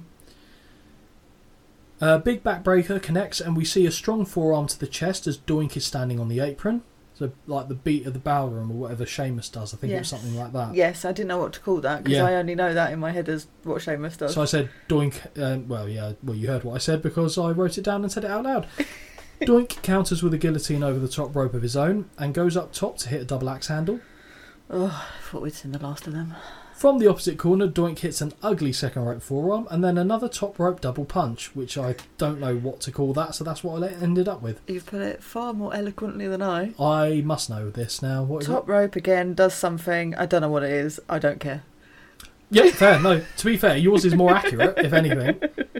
Uh, big backbreaker connects, and we see a strong forearm to the chest as Doink is standing on the apron. So, like the beat of the ballroom or whatever Sheamus does. I think it was Yes. something like that. Yes, I didn't know what to call that because Yeah. I only know that in my head as what Sheamus does. So I said Doink. Um, well, yeah. Well, you heard what I said because I wrote it down and said it out loud. Doink counters with a guillotine over the top rope of his own and goes up top to hit a double axe handle. Oh, I thought we'd seen the last of them. From the opposite corner, Doink hits an ugly second rope forearm and then another top rope double punch, which I don't know what to call that, so that's what I ended up with. You've put it far more eloquently than I. I must know this now. What is Top it? rope again does something. I don't know what it is. I don't care. Yeah, fair. No, to be fair, yours is more accurate, if anything.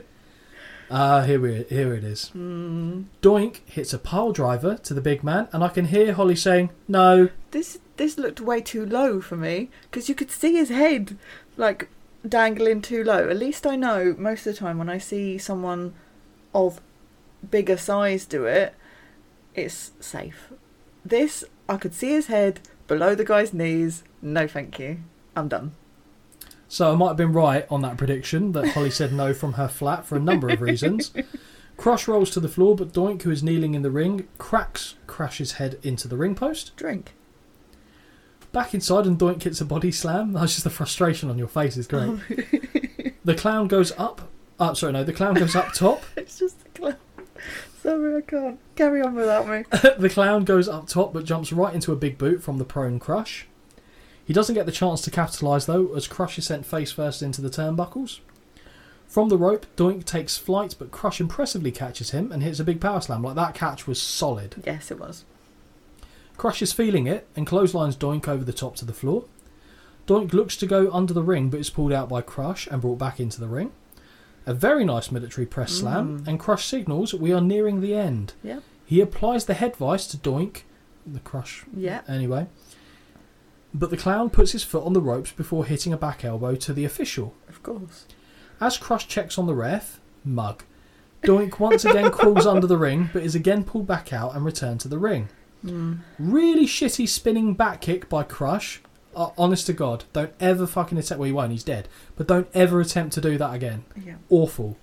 Uh, here we here it is. Mm. Doink hits a pile driver to the big man, and I can hear Holly saying, "No." This this looked way too low for me because you could see his head like dangling too low. At least I know most of the time when I see someone of bigger size do it, it's safe. This, I could see his head below the guy's knees. No, thank you. I'm done. So I might have been right on that prediction that Holly said no from her flat for a number of reasons. Crush rolls to the floor, but Doink, who is kneeling in the ring, cracks Crash's head into the ring post. Drink. Back inside, and Doink hits a body slam. That's just the frustration on your face is great. The clown goes up. Uh, sorry, no, the clown goes up top. It's just a clown. Sorry, I can't. Carry on without me. The clown goes up top, but jumps right into a big boot from the prone Crush. He doesn't get the chance to capitalise though, as Crush is sent face first into the turnbuckles. From the rope, Doink takes flight, but Crush impressively catches him and hits a big power slam. Like, that catch was solid. Yes, it was. Crush is feeling it and clotheslines Doink over the top to the floor. Doink looks to go under the ring, but is pulled out by Crush and brought back into the ring. A very nice military press Mm. slam, and Crush signals we are nearing the end. Yeah. He applies the head vice to Doink, the Crush. Yeah. Anyway. But the clown puts his foot on the ropes before hitting a back elbow to the official. Of course. As Crush checks on the ref, mug, Doink once again crawls under the ring, but is again pulled back out and returned to the ring. Mm. Really shitty spinning back kick by Crush. Uh, honest to God, don't ever fucking attempt. Well, he won't, he's dead. But don't ever attempt to do that again. Yeah. Awful.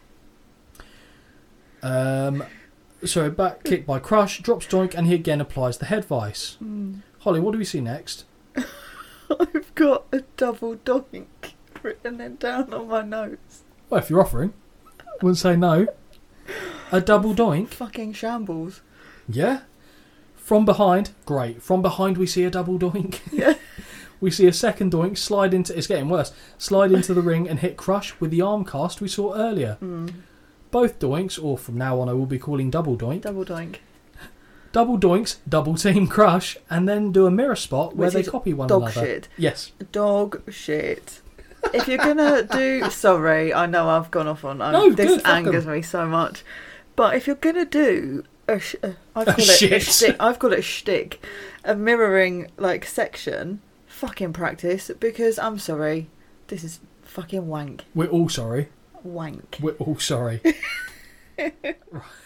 Um, so back kick by Crush, drops Doink, and he again applies the head vice. Mm. Holly, what do we see next? I've got a double doink written it down on my notes. Well, if you're offering, wouldn't say no. A double doink. Fucking shambles. Yeah. From behind, great. From behind, we see a double doink. Yeah. We see a second doink slide into. It's getting worse. Slide into the ring and hit Crush with the arm cast we saw earlier. Mm. Both doinks, or from now on, I will be calling double doink. Double doink. Double doinks, double team Crush, and then do a mirror spot where Which they is copy one dog another. shit. Yes. Dog shit. If you're gonna do, sorry, I know I've gone off on. I'm, No, this good, fuck angers 'em. me so much. But if you're gonna do a, sh- uh, I've A called it a shit. shtick. I've called it a shtick, a mirroring like section. Fucking practice, because I'm sorry, this is fucking wank. We're all sorry. Wank. We're all sorry. Right.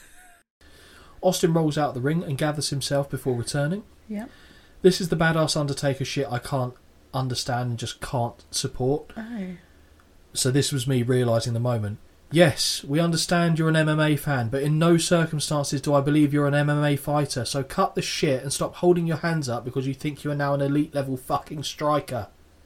Austin rolls out the ring and gathers himself before returning. Yeah. This is the badass Undertaker shit I can't understand and just can't support. Oh. So this was me realising the moment. Yes, we understand you're an M M A fan, but in no circumstances do I believe you're an M M A fighter, so cut the shit and stop holding your hands up because you think you are now an elite level fucking striker.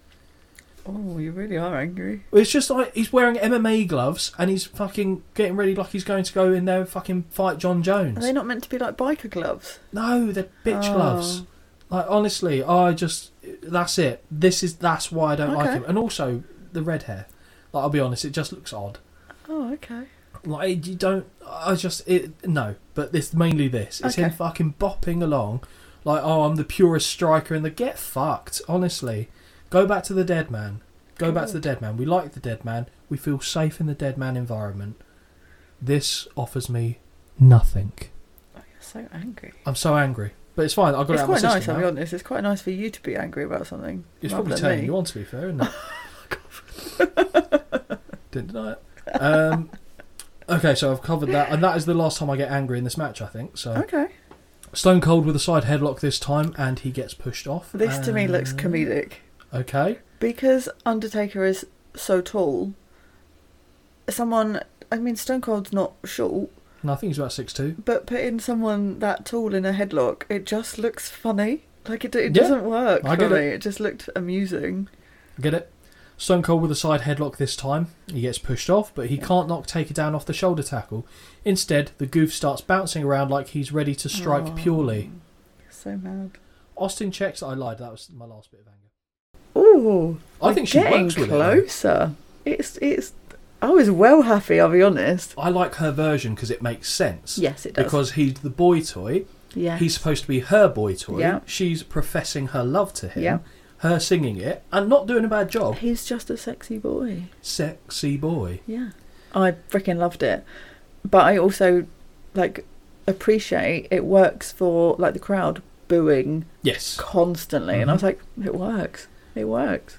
Oh, you really are angry. It's just like he's wearing M M A gloves and he's fucking getting ready like he's going to go in there and fucking fight John Jones. Are they not meant to be like biker gloves? No, they're bitch Oh. gloves. Like, honestly, I just... That's it. This is... That's why I don't like Okay. him. And also, the red hair. Like, I'll be honest, it just looks odd. Oh, okay. Like, you don't... I just... It, no. But it's mainly this. It's him Okay. fucking bopping along. Like, oh, I'm the purest striker in the... Get fucked, honestly. Go back to the dead man. Go back to the dead man. We like the dead man. We feel safe in the dead man environment. This offers me nothing. Oh, you're so angry. I'm so angry. But it's fine. I've got It's it out of my quite nice, system I'll now. be honest. It's quite nice for you to be angry about something. It's rather probably than turning me. you on, to be fair, isn't it? Didn't deny it. Um, okay, so I've covered that, and that is the last time I get angry in this match, I think. So Okay. Stone Cold with a side headlock this time, and he gets pushed off. This to me looks Uh, comedic. Okay. Because Undertaker is so tall, someone... I mean, Stone Cold's not short, No, I think he's about six two. but putting someone that tall in a headlock, it just looks funny. Like, it, it Yeah, doesn't work I for get me. it. It just looked amusing. Get it? Stone Cold with a side headlock this time. He gets pushed off, but he can't knock Taker down off the shoulder tackle. Instead, the goof starts bouncing around like he's ready to strike Oh. purely. So mad. Austin checks. I lied. That was my last bit of anger. Oh, I think she getting works with closer. It, it's it's. I was well happy. I'll be honest. I like her version because it makes sense. Yes, it does. Because he's the boy toy. Yeah. He's supposed to be her boy toy. Yeah. She's professing her love to him. Yeah. Her singing it and not doing a bad job. He's just a sexy boy. Sexy boy. Yeah. I freaking loved it. But I also, like, appreciate it works for, like, the crowd booing Yes. constantly. Mm-hmm. And I was like, it works. It works.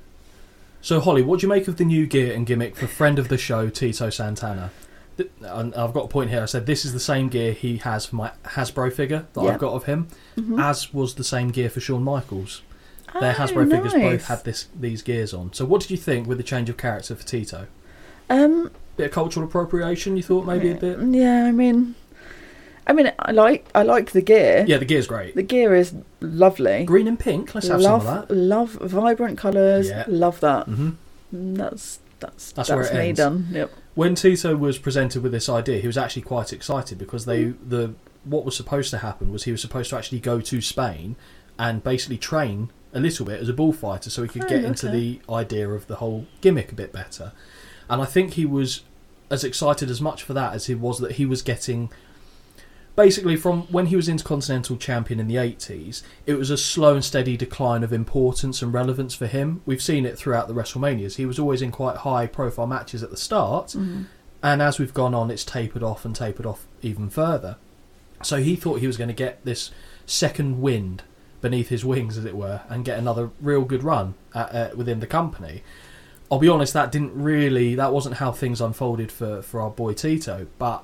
So, Holly, what do you make of the new gear and gimmick for friend of the show, Tito Santana? Th- And I've got a point here. I said this is the same gear he has for my Hasbro figure that Yeah. I've got of him, Mhm. as was the same gear for Shawn Michaels. Their Oh, Hasbro figures nice. both had this these gears on. So what did you think with the change of character for Tito? Um, Bit of cultural appropriation, you thought maybe a bit? yeah, I mean, I mean, I like I like the gear. Yeah, the gear's great. The gear is lovely. Green and pink, let's have love, some of that. Love vibrant colours. Yeah. Love that. hmm That's that's That's that's, where it me ends. done. Yep. When Tito was presented with this idea, he was actually quite excited because they the what was supposed to happen was he was supposed to actually go to Spain and basically train a little bit as a bullfighter so he could Oh, get into okay. the idea of the whole gimmick a bit better. And I think he was as excited as much for that as he was that he was getting... Basically, from when he was Intercontinental Champion in the eighties, it was a slow and steady decline of importance and relevance for him. We've seen it throughout the WrestleManias. He was always in quite high-profile matches at the start, Mm-hmm. and as we've gone on, it's tapered off and tapered off even further. So he thought he was going to get this second wind beneath his wings, as it were, and get another real good run at, uh, within the company. I'll be honest, that didn't really... That wasn't how things unfolded for, for our boy Tito, but...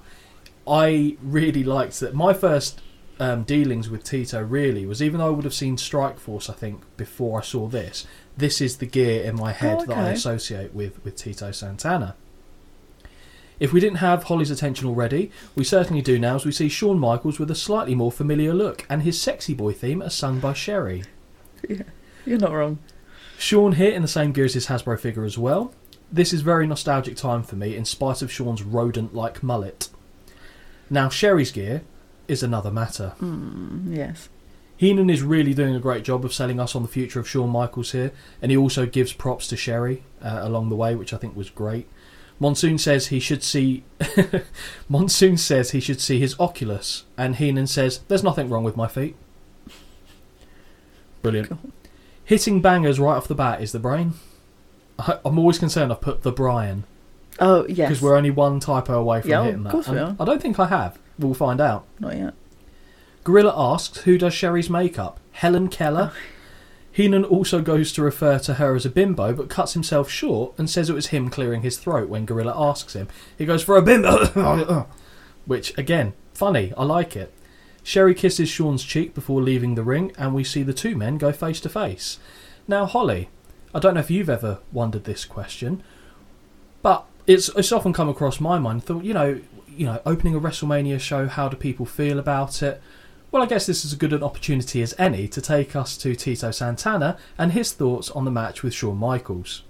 I really liked that. My first um, dealings with Tito really was, even though I would have seen Strikeforce, I think, before I saw this, this is the gear in my head Oh, that I okay. associate with, with Tito Santana. If we didn't have Holly's attention already, we certainly do now, as we see Shawn Michaels with a slightly more familiar look, and his sexy boy theme as sung by Sherry. Yeah, you're not wrong. Shawn here in the same gear as his Hasbro figure as well. This is very nostalgic time for me, in spite of Shawn's rodent-like mullet. Now, Sherry's gear is another matter. Mm, yes. Heenan is really doing a great job of selling us on the future of Shawn Michaels here, and he also gives props to Sherry uh, along the way, which I think was great. Monsoon says he should see Monsoon says he should see his Oculus, and Heenan says there's nothing wrong with my feet. Brilliant. Cool. Hitting bangers right off the bat is the brain. I, I'm always concerned I've put the Brian. Oh, yes. Because we're only one typo away from Yeah, hitting of that. course we And are. I don't think I have. We'll find out. Not yet. Gorilla asks, who does Sherry's makeup? Helen Keller? Heenan also goes to refer to her as a bimbo, but cuts himself short and says it was him clearing his throat when Gorilla asks him. He goes, for a bimbo! Which, again, funny. I like it. Sherry kisses Shawn's cheek before leaving the ring, and we see the two men go face to face. Now, Holly, I don't know if you've ever wondered this question, but it's it's often come across my mind. Thought, you know, you know, opening a WrestleMania show, how do people feel about it? Well, I guess this is as good an opportunity as any to take us to Tito Santana and his thoughts on the match with Shawn Michaels.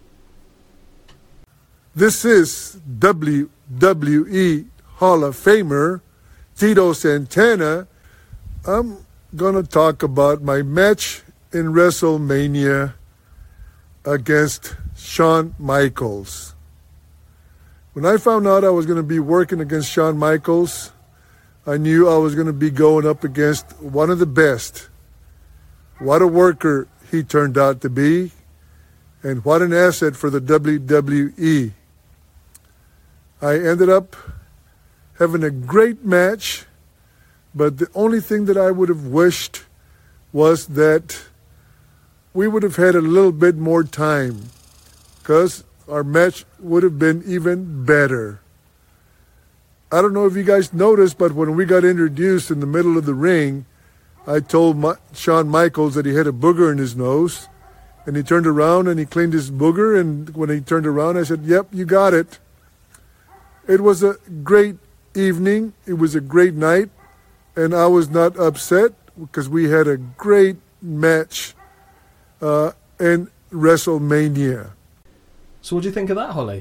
This is W W E Hall of Famer Tito Santana. I'm going to talk about my match in WrestleMania against Shawn Michaels. When I found out I was going to be working against Shawn Michaels, I knew I was going to be going up against one of the best. What a worker he turned out to be, and what an asset for the W W E. I ended up having a great match, but the only thing that I would have wished was that we would have had a little bit more time, because our match would have been even better. I don't know if you guys noticed, but when we got introduced in the middle of the ring, I told my, Shawn Michaels that he had a booger in his nose, and he turned around and he cleaned his booger, and when he turned around, I said, yep, you got it. It was a great evening. It was a great night, and I was not upset because we had a great match uh, in WrestleMania. So what do you think of that, Holly?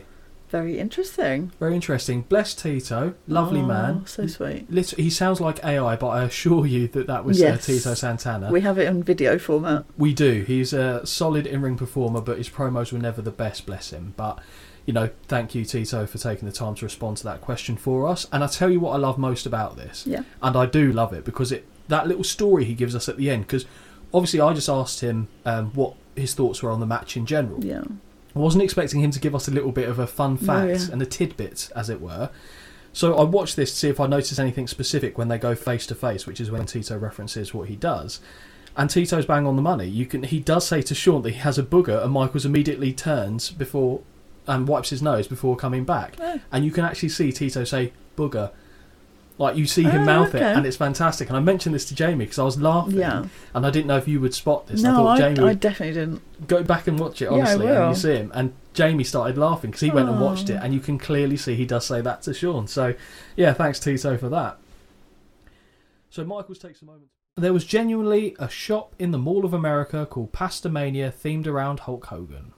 Very interesting. Very interesting. Bless Tito. Lovely Oh, man. so sweet. Literally, he sounds like A I, but I assure you that that was Yes. uh, Tito Santana. We have it in video format. We do. He's a solid in-ring performer, but his promos were never the best, bless him. But, you know, thank you, Tito, for taking the time to respond to that question for us. And I tell you what I love most about this. Yeah. And I do love it because it that little story he gives us at the end, because obviously I just asked him um, what his thoughts were on the match in general. Yeah. I wasn't expecting him to give us a little bit of a fun fact No, yeah. and a tidbit, as it were. So I watched this to see if I noticed anything specific when they go face to face, which is when Tito references what he does. And Tito's bang on the money. You can he does say to Sean that he has a booger, and Michaels immediately turns before and wipes his nose before coming back. Oh. And you can actually see Tito say booger. Like, you see him Oh, mouth okay. it, and it's fantastic. And I mentioned this to Jamie because I was laughing, Yeah. and I didn't know if you would spot this. I No, thought I, Jamie I would definitely didn't. go back and watch it, Yeah, I honestly, and will. you see him. And Jamie started laughing because he went and watched Oh. it, and you can clearly see he does say that to Sean. So, yeah, thanks, Tito, for that. So Michaels takes a moment. There was genuinely a shop in the Mall of America called Pastamania, themed around Hulk Hogan.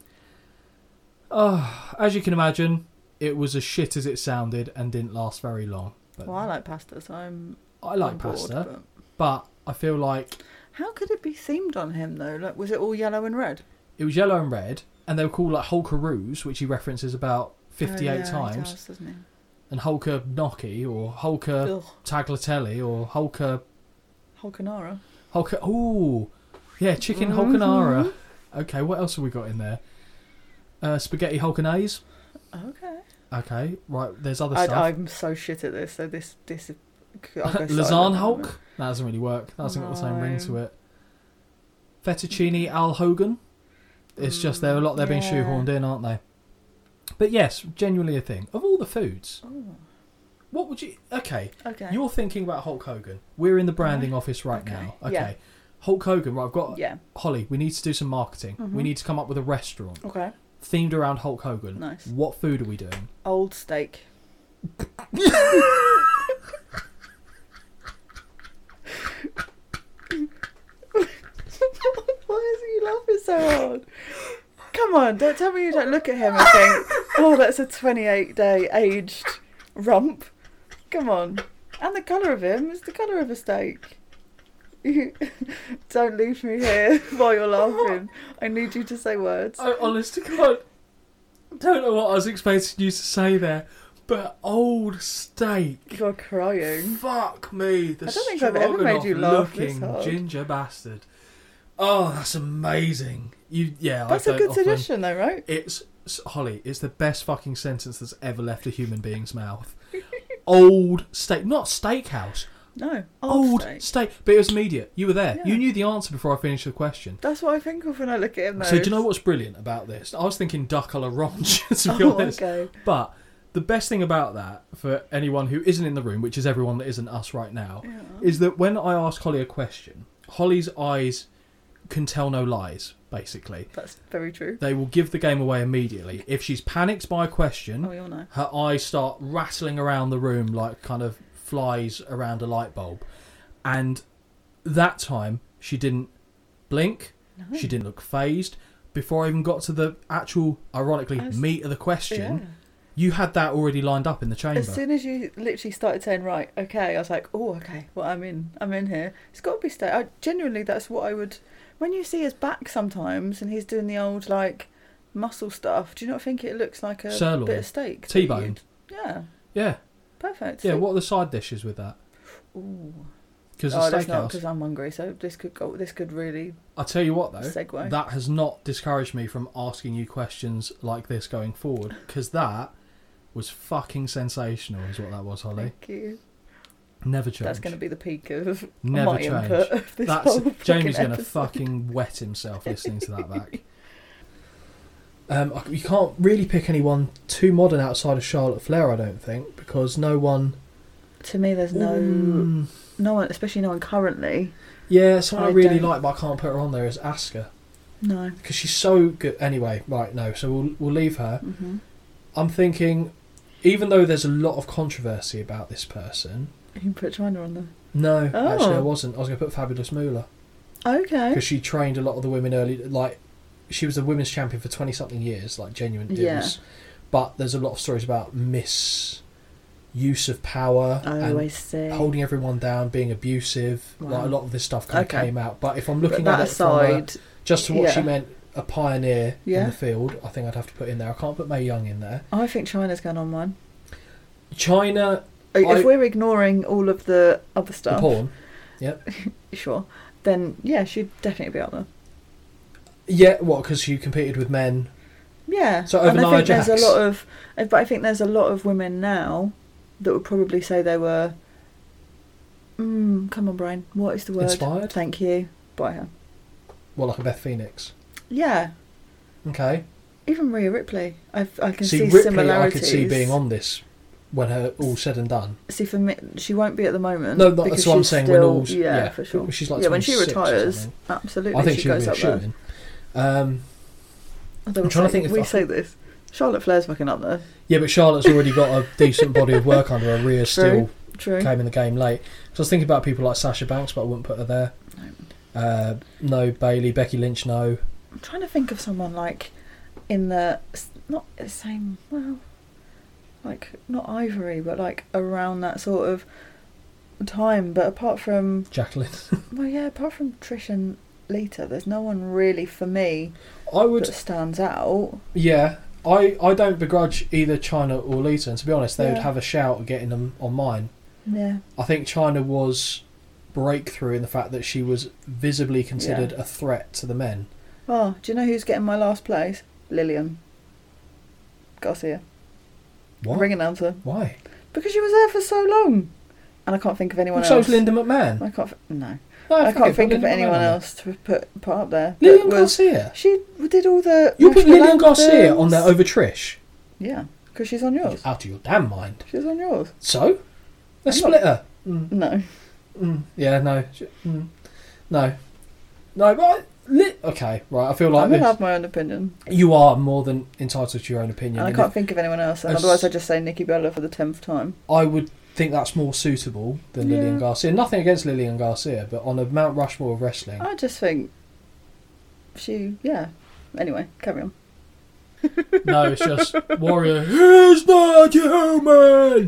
Oh, as you can imagine, it was as shit as it sounded and didn't last very long. But Well, I like pasta, so I'm. I like on board, pasta, but- but I feel like How could it be themed on him though? Like, was it all yellow and red? it was yellow and red, and they were called like Hulkaroos, which he references about fifty-eight Oh, yeah, he times. does, doesn't he? And Hulka Gnocchi or Hulka Ugh. Tagliatelle or Hulka Hulkanara. Hulka ooh yeah chicken Mhm. Hulkanara. Okay, what else have we got in there? Uh, spaghetti Hulkanaise. Okay. Okay, right. There's other I, stuff. I'm so shit at this. So this this. is- I'll go Lasagne silent. Hulk. That doesn't really work. That doesn't got the same ring to No. it. Fettuccine Al Hogan. It's just they're a lot. They're being Yeah. shoehorned in, aren't they? But yes, genuinely a thing. Of all the foods, Oh, what would you? Okay, okay. you're thinking about Hulk Hogan. We're in the branding Right. office right Okay. now. Okay, Yeah. Hulk Hogan. Right, I've got Yeah. Holly. We need to do some marketing. We Mhm. need to come up with a restaurant Okay. themed around Hulk Hogan. Nice. What food are we doing? Old steak. Why is he laughing so hard? Come on, don't tell me you don't look at him and think, oh, that's a twenty-eight day aged rump. Come on. And the colour of him is the colour of a steak. You, don't leave me here while you're laughing. I need you to say words. I honestly can't. Don't know what I was expecting you to say there, but old steak. You're crying. Fuck me, the I don't think I've ever made you laugh this looking hard. ginger bastard. Oh, that's amazing. You, yeah, That's I a don't good often- suggestion though, right? It's s- Holly. It's the best fucking sentence that's ever left a human being's mouth. Old steak, not steakhouse. No. Old steak. steak. But it was immediate. You were there. Yeah. You knew the answer before I finished the question. That's what I think of when I look at him though. So do you know what's brilliant about this? I was thinking duck a la ranch, to be Oh, honest. okay. But the best thing about that, for anyone who isn't in the room, which is everyone that isn't us right now, Yeah. is that when I ask Holly a question, Holly's eyes can tell no lies, basically. That's very true. They will give the game away immediately. If she's panicked by a question, Oh, we all know. her eyes start rattling around the room like kind of flies around a light bulb. And that time, she didn't blink, No. she didn't look phased. Before I even got to the actual, ironically, I was- meat of the question, Yeah. you had that already lined up in the chamber. As soon as you literally started saying right, okay, I was like, oh, okay, well, I'm in, I'm in here. It's got to be steak. I, genuinely, that's what I would. When you see his back sometimes, and he's doing the old like muscle stuff, do you not think it looks like a Sirloin. bit of steak? that T-bone. you'd- Yeah, Yeah, perfect. yeah. See? What are the side dishes with that? Ooh. Because Oh, the that's not steakhouse. because I'm hungry. So this could go. This could really I tell you what, though, segue. that has not discouraged me from asking you questions like this going forward. Because that was fucking sensational, is what that was, Holly. Thank you. Never change. That's going to be the peak of Never my change. input of this That's whole Jamie's going going to fucking wet himself listening to that back. Um, you can't really pick anyone too modern outside of Charlotte Flair, I don't think, because no one. To me, there's no Mm, no one, especially no one currently. yeah, someone I, I really don't- like, but I can't put her on there is Asuka No. because she's so good. Anyway, right, no, so we'll we'll leave her. hmm I'm thinking, even though there's a lot of controversy about this person, You can put China on there. no, Oh. actually I wasn't. I was going to put Fabulous Moolah Okay. because she trained a lot of the women early. Like, she was the women's champion for twenty something years, like genuine. It Yeah. was, but there's a lot of stories about misuse of power Oh, and I see. holding everyone down, being abusive. Wow. Like a lot of this stuff kind Okay. of came out. But if I'm looking But that at it from a, aside, just to what yeah. she meant, a pioneer in Yeah. the field, I think I'd have to put in there. I can't put Mae Young in there. I think China's going on one. China, If I- we're ignoring all of the other the stuff, porn. Yep. sure, then yeah, she'd definitely be up there. Yeah, what? Because she competed with men. Yeah, So over and I Nia think there's Jax. a lot of, but I think there's a lot of women now that would probably say they were. Mm, come on, Brian. What is the word? Inspired? Thank you. By her. Well, like a Beth Phoenix. Yeah, Okay. even Rhea Ripley. I I can see, See, Ripley, I similarities. could see being on this when her all said and done. See, for me, she won't be at the moment. No, that's because what I'm she's saying, when Still, all's- yeah, yeah, for sure. she's like yeah, when she twenty-six or retires, something. absolutely, I think she she'll goes be a up there. shooting. Um, Although I'm we trying to say- think if we I- say this. Charlotte Flair's fucking up there. yeah, but Charlotte's already got a decent body of work under her. Rhea still True. came in the game late. So I was thinking about people like Sasha Banks, but I wouldn't put her there. Uh, no, Bailey, Becky Lynch, no. I'm trying to think of someone like in the not the same well, like not Ivory, but like around that sort of time. But apart from Jacqueline. well, yeah, apart from Trish and Lita, there's no one really for me I would, that stands out. yeah. I, I don't begrudge either China or Lita, and to be honest, they would Yeah. have a shout at getting them on mine. Yeah, I think China was breakthrough in the fact that she was visibly considered Yeah. a threat to the men. Oh, do you know who's getting my last place? Lillian Garcia. What? Ring announcer. Why? Because she was there for so long. And I can't think of anyone Well, so else. is Linda McMahon. I can't. f- No. No, I forget can't it, think put of Linda anyone McMahon on there. else to put put up there. Lillian that was- Garcia. She did all the. You put national Lillian Garcia on there anthems. over Trish. Yeah, because she's on yours. You're out of your damn mind. She's on yours. So? Let's I'm split her. Mm, No. mm, yeah, no. Sh- Mm, no. No, but... I, li- okay, right, I feel like I'm gonna this- have my own opinion, you are more than entitled to your own opinion. and I and can't if- think of anyone else. And As- otherwise, I just say Nikki Bella for the tenth time. I would think that's more suitable than Yeah. Lillian Garcia. Nothing against Lillian Garcia, but on a Mount Rushmore of wrestling... I just think she. Yeah. Anyway, carry on. No, it's just Warrior. He's not human.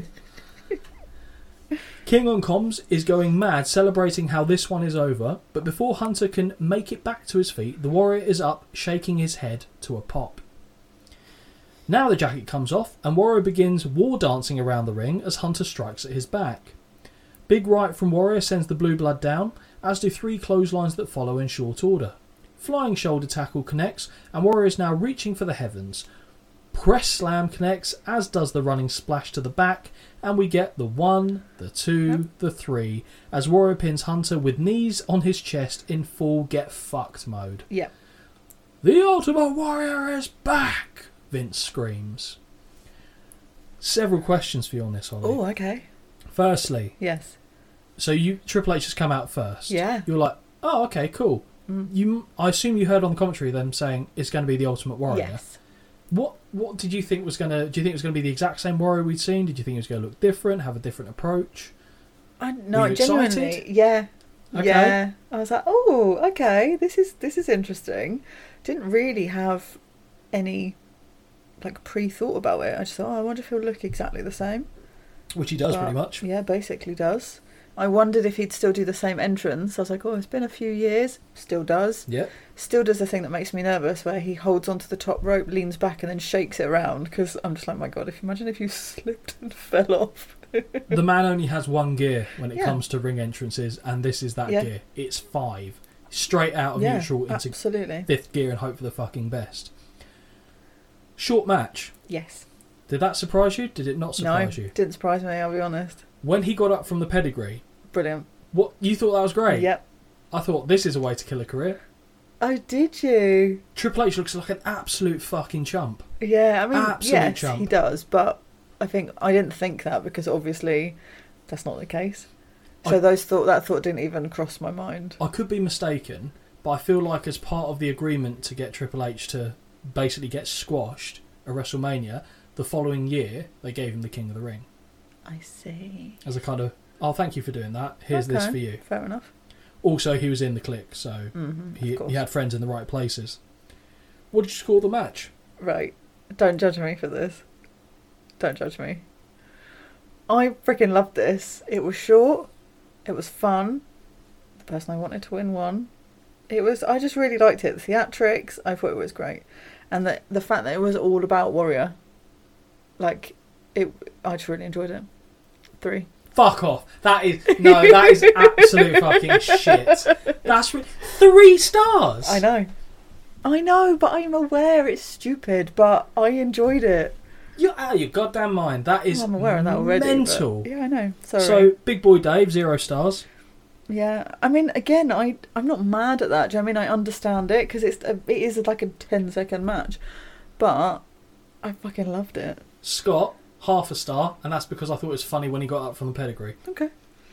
King on comms is going mad, celebrating how this one is over. But before Hunter can make it back to his feet, the Warrior is up, shaking his head to a pop. Now the jacket comes off, and Warrior begins war dancing around the ring as Hunter strikes at his back. Big right from Warrior sends the blue blood down, as do three clotheslines that follow in short order. Flying shoulder tackle connects, and Warrior is now reaching for the heavens. Press slam connects, as does the running splash to the back, and we get the one, the two, Yep. the three, as Warrior pins Hunter with knees on his chest in full get fucked mode. Yeah. The Ultimate Warrior is back! Vince screams. Several questions for you on this, Ollie. Oh, okay. Firstly, Yes. so you Triple H has come out first. Yeah. You're like, oh, okay, cool. Mm. You, I assume you heard on the commentary them saying it's going to be the Ultimate Warrior. Yes. What What did you think was going to? Do you think it was going to be the exact same Warrior we'd seen? Did you think it was going to look different, have a different approach? I no, Were you genuinely, excited? yeah, Okay. yeah. I was like, oh, okay, this is this is interesting. Didn't really have any like pre-thought about it. I just thought, oh, I wonder if he'll look exactly the same. Which he does But, pretty much. Yeah, basically does. I wondered if he'd still do the same entrance. I was like, oh, it's been a few years. Still does. Yeah. Still does the thing that makes me nervous, where he holds onto the top rope, leans back, and then shakes it around. Because I'm just like, my God, if imagine if you slipped and fell off. The man only has one gear when it Yeah. comes to ring entrances, and this is that Yeah. gear. It's five. Straight out of Yeah, neutral into absolutely. fifth gear and hope for the fucking best. Short match. Yes. Did that surprise you? Did it not surprise no, you? didn't surprise me. I'll be honest. When he got up from the pedigree, Brilliant. what you thought that was great? Yep. I thought this is a way to kill a career. Oh, did you? Triple H looks like an absolute fucking chump. Yeah, I mean, Absolute yes, chump. he does, but I think I didn't think that because obviously that's not the case. So I- those thought that thought didn't even cross my mind. I could be mistaken, but I feel like as part of the agreement to get Triple H to basically get squashed at WrestleMania, the following year they gave him the King of the Ring I see. as a kind of, oh, thank you for doing that. Here's this Okay, for you. Fair enough. Also, he was in the clique, so Mm-hmm, he of course. he had friends in the right places. What did you score the match? Right. Don't judge me for this. Don't judge me. I freaking loved this. It was short. It was fun. The person I wanted to win won. It was. I just really liked it. The theatrics. I thought it was great, and the the fact that it was all about Warrior. Like, it. I just really enjoyed it. Three. Fuck off. That is no. That is absolute fucking shit. That's re- three stars. I know. I know, but I'm aware it's stupid. But I enjoyed it. You're out of your goddamn mind. That is I'm aware of that already. mental. But, yeah, I know. Sorry. So, Big Boy Dave, zero stars. Yeah, I mean, again, I I'm not mad at that. Do you know what I mean? I understand it because it's a, it is like a ten second match, but I fucking loved it. Scott, half a star, and that's because I thought it was funny when he got up from the pedigree. Okay.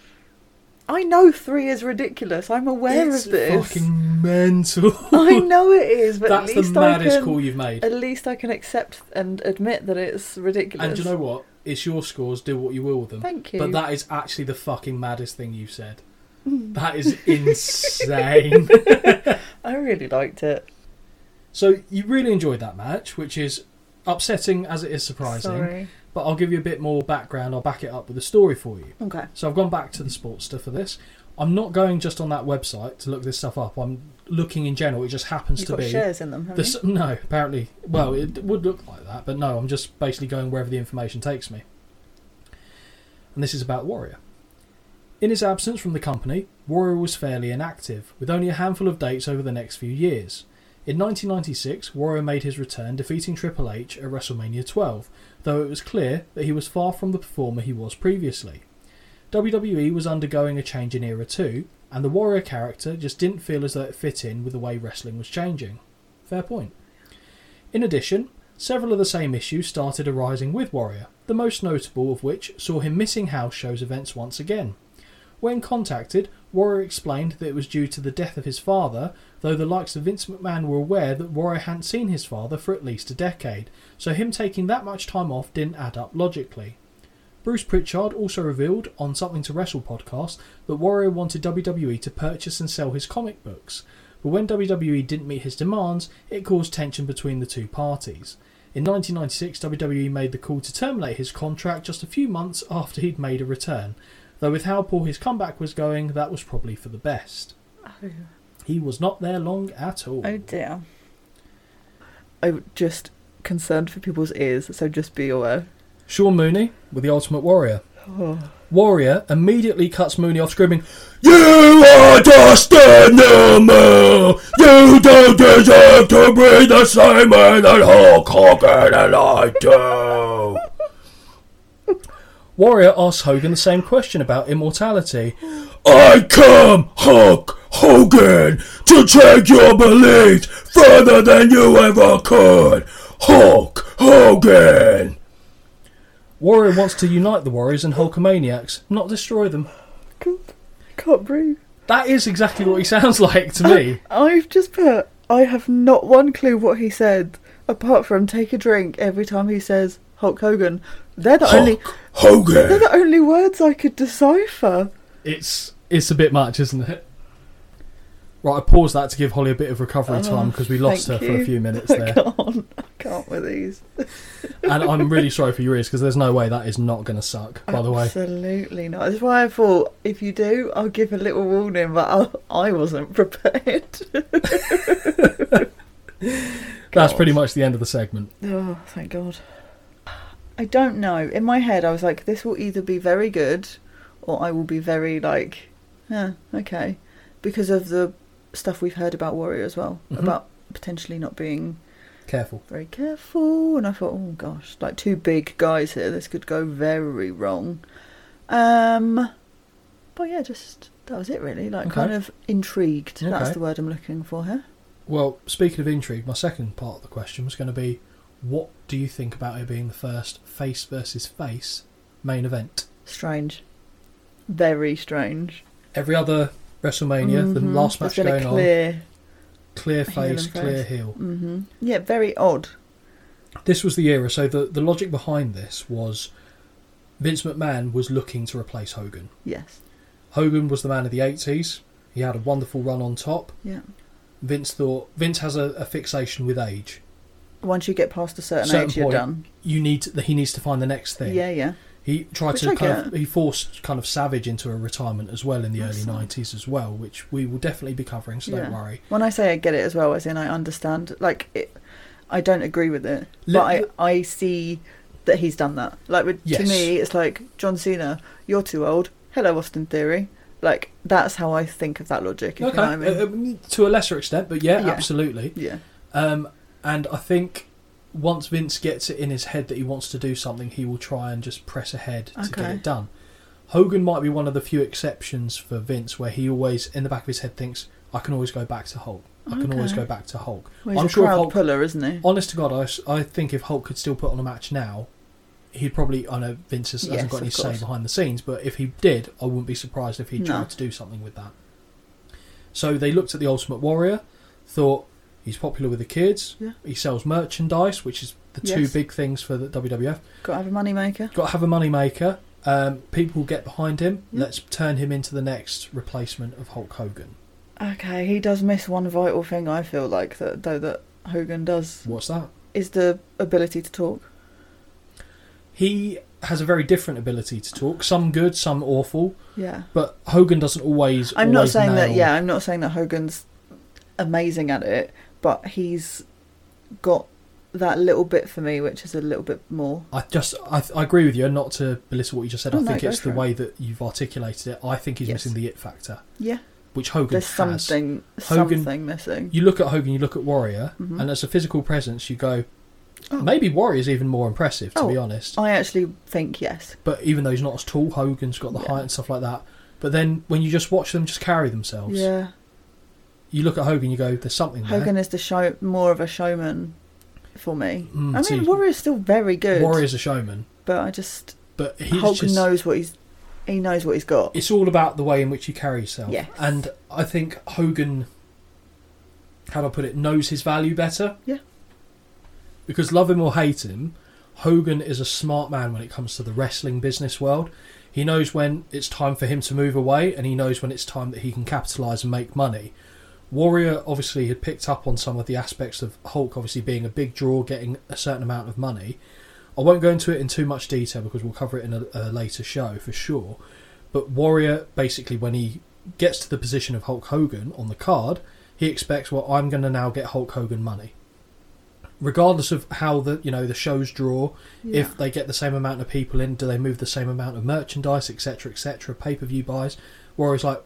I know three is ridiculous. I'm aware it's of this. Fucking mental. I know it is, but that's at least the maddest I can, call you've made. At least I can accept and admit that it's ridiculous. And do you know what? It's your scores. Do what you will with them. Thank you. But that is actually the fucking maddest thing you've said. That is insane. I really liked it. So you really enjoyed that match, which is upsetting as it is surprising. Sorry. But I'll give you a bit more background. I'll back it up with a story for you. Okay. So I've gone back to the Sportster for this. I'm not going just on that website to look this stuff up. I'm looking in general. It just happens You've to got be shares in them, haven't the, you? No, apparently. Well, it would look like that, but no. I'm just basically going wherever the information takes me. And this is about Warrior. In his absence from the company, Warrior was fairly inactive, with only a handful of dates over the next few years. In nineteen ninety-six, Warrior made his return, defeating Triple H at WrestleMania twelve, though it was clear that he was far from the performer he was previously. W W E was undergoing a change in era too, and the Warrior character just didn't feel as though it fit in with the way wrestling was changing. Fair point. In addition, several of the same issues started arising with Warrior, the most notable of which saw him missing house shows events once again. When contacted, Warrior explained that it was due to the death of his father, though the likes of Vince McMahon were aware that Warrior hadn't seen his father for at least a decade, so him taking that much time off didn't add up logically. Bruce Pritchard also revealed on Something to Wrestle podcast that Warrior wanted W W E to purchase and sell his comic books, but when W W E didn't meet his demands, it caused tension between the two parties. In nineteen ninety-six, W W E made the call to terminate his contract just a few months after he'd made a return, though with how poor his comeback was going, that was probably for the best. Oh. He was not there long at all. Oh dear. I'm just concerned for people's ears, so just be aware. Sean Mooney with the Ultimate Warrior. Oh. Warrior immediately cuts Mooney off, screaming, "You are just an animal! You don't deserve to breathe the same way that Hulk Hogan and I do!" Warrior asks Hogan the same question about immortality. "I come, Hulk Hogan, to take your beliefs further than you ever could. Hulk Hogan!" Warrior wants to unite the Warriors and Hulkamaniacs, not destroy them. God, I can't breathe. That is exactly what he sounds like to me. I've just put, I have not one clue what he said, apart from take a drink every time he says Hulk Hogan. They're the Hulk only Hogan. They're the only words I could decipher. It's it's a bit much, isn't it? Right, I paused that to give Holly a bit of recovery Oh, time because we lost her thank for a you. few minutes I there. can't. I can't with these. And I'm really sorry for your ears because there's no way that is not going to suck, by the way. Absolutely not. That's why I thought if you do, I'll give a little warning, but I'll, I wasn't prepared. That's pretty much the end of the segment. Oh, thank God. I don't know. In my head, I was like, this will either be very good or I will be very, like, yeah, okay. Because of the stuff we've heard about Warrior as well. Mhm. About potentially not being Careful. very careful. And I thought, oh gosh, like two big guys here. This could go very wrong. Um, But yeah, just, that was it really. Like, Okay. kind of intrigued. That's Okay. the word I'm looking for here. Well, speaking of intrigue, my second part of the question was going to be, what do you think about it being the first face versus face main event? Strange. Very strange. Every other WrestleMania, the Mhm. last match There's been going a on, clear, clear heel face, and clear face. heel. hmm Yeah, very odd. This was the era, so the, the logic behind this was Vince McMahon was looking to replace Hogan. Yes. Hogan was the man of the eighties. He had a wonderful run on top. Yeah. Vince thought Vince has a, a fixation with age. once you get past a certain, certain age, you're point, done. You need to, he needs to find the next thing. Yeah, yeah. He tried Which to I kind get. of he forced kind of Savage into a retirement as well in the That's early nice. nineties as well, which we will definitely be covering. So don't Yeah. worry. When I say I get it as well, as in I understand, like, it, I don't agree with it, Let- but I, I see that he's done that. Like, with, Yes. to me, it's like, John Cena, you're too old. Hello, Austin Theory. Like, that's how I think of that logic, if Okay, you know what I mean. uh, to a lesser extent, but yeah, Yeah. absolutely. Yeah. Um, and I think once Vince gets it in his head that he wants to do something, he will try and just press ahead to get Okay. it done. Hogan might be one of the few exceptions for Vince where he always, in the back of his head, thinks, I can always go back to Hulk. I can always Okay. go back to Hulk. Well, he's I'm a sure if crowd Hulk, puller, isn't he? honest to God, I, s- I think if Hulk could still put on a match now, he'd probably, I know Vince has, Yes, hasn't got of any say course. behind the scenes, but if he did, I wouldn't be surprised if he No. tried to do something with that. So they looked at the Ultimate Warrior, thought he's popular with the kids, Yeah. he sells merchandise, which is the two Yes. big things for the W W F. Got to have a money maker. Got to have a money maker. Um, people will get behind him. Yeah. Let's turn him into the next replacement of Hulk Hogan. Okay, he does miss one vital thing, I feel like, that though that Hogan does, What's that? is the ability to talk. He has a very different ability to talk. Some good, some awful. Yeah. But Hogan doesn't always. I'm not always saying that, nail- yeah, I'm not saying that Hogan's amazing at it, but he's got that little bit for me, which is a little bit more. I just, I, I agree with you, and not to belittle what you just said. Oh, I no, think go it's the for it. way that you've articulated it. I think he's Yes. missing the it factor, Yeah. which Hogan There's has. something, Hogan- something missing. You look at Hogan, you look at Warrior, Mhm. and as a physical presence, you go, Oh. maybe Warrior's even more impressive, to Oh, be honest. I actually think yes. But even though he's not as tall, Hogan's got the Yeah. height and stuff like that. But then when you just watch them just carry themselves, Yeah. you look at Hogan, you go, there's something there. Hogan is the show, more of a showman for me. Mm, I see, mean, Warrior's still very good. Warrior's a showman, But I just, but he's Hulk just... knows what he's, he knows what he's got. It's all about the way in which you carry yourself. Yes. And I think Hogan, how do I put it, knows his value better. Yeah. Because love him or hate him, Hogan is a smart man when it comes to the wrestling business world. He knows when it's time for him to move away, and he knows when it's time that he can capitalise and make money. Warrior obviously had picked up on some of the aspects of Hulk obviously being a big draw, getting a certain amount of money. I won't go into it in too much detail because we'll cover it in a, a later show for sure. But Warrior, basically, when he gets to the position of Hulk Hogan on the card, he expects, well, I'm going to now get Hulk Hogan money. Regardless of how the you know the shows draw, Yeah. if they get the same amount of people in, do they move the same amount of merchandise, et cetera, et cetera, pay-per-view buys? Warrior's like,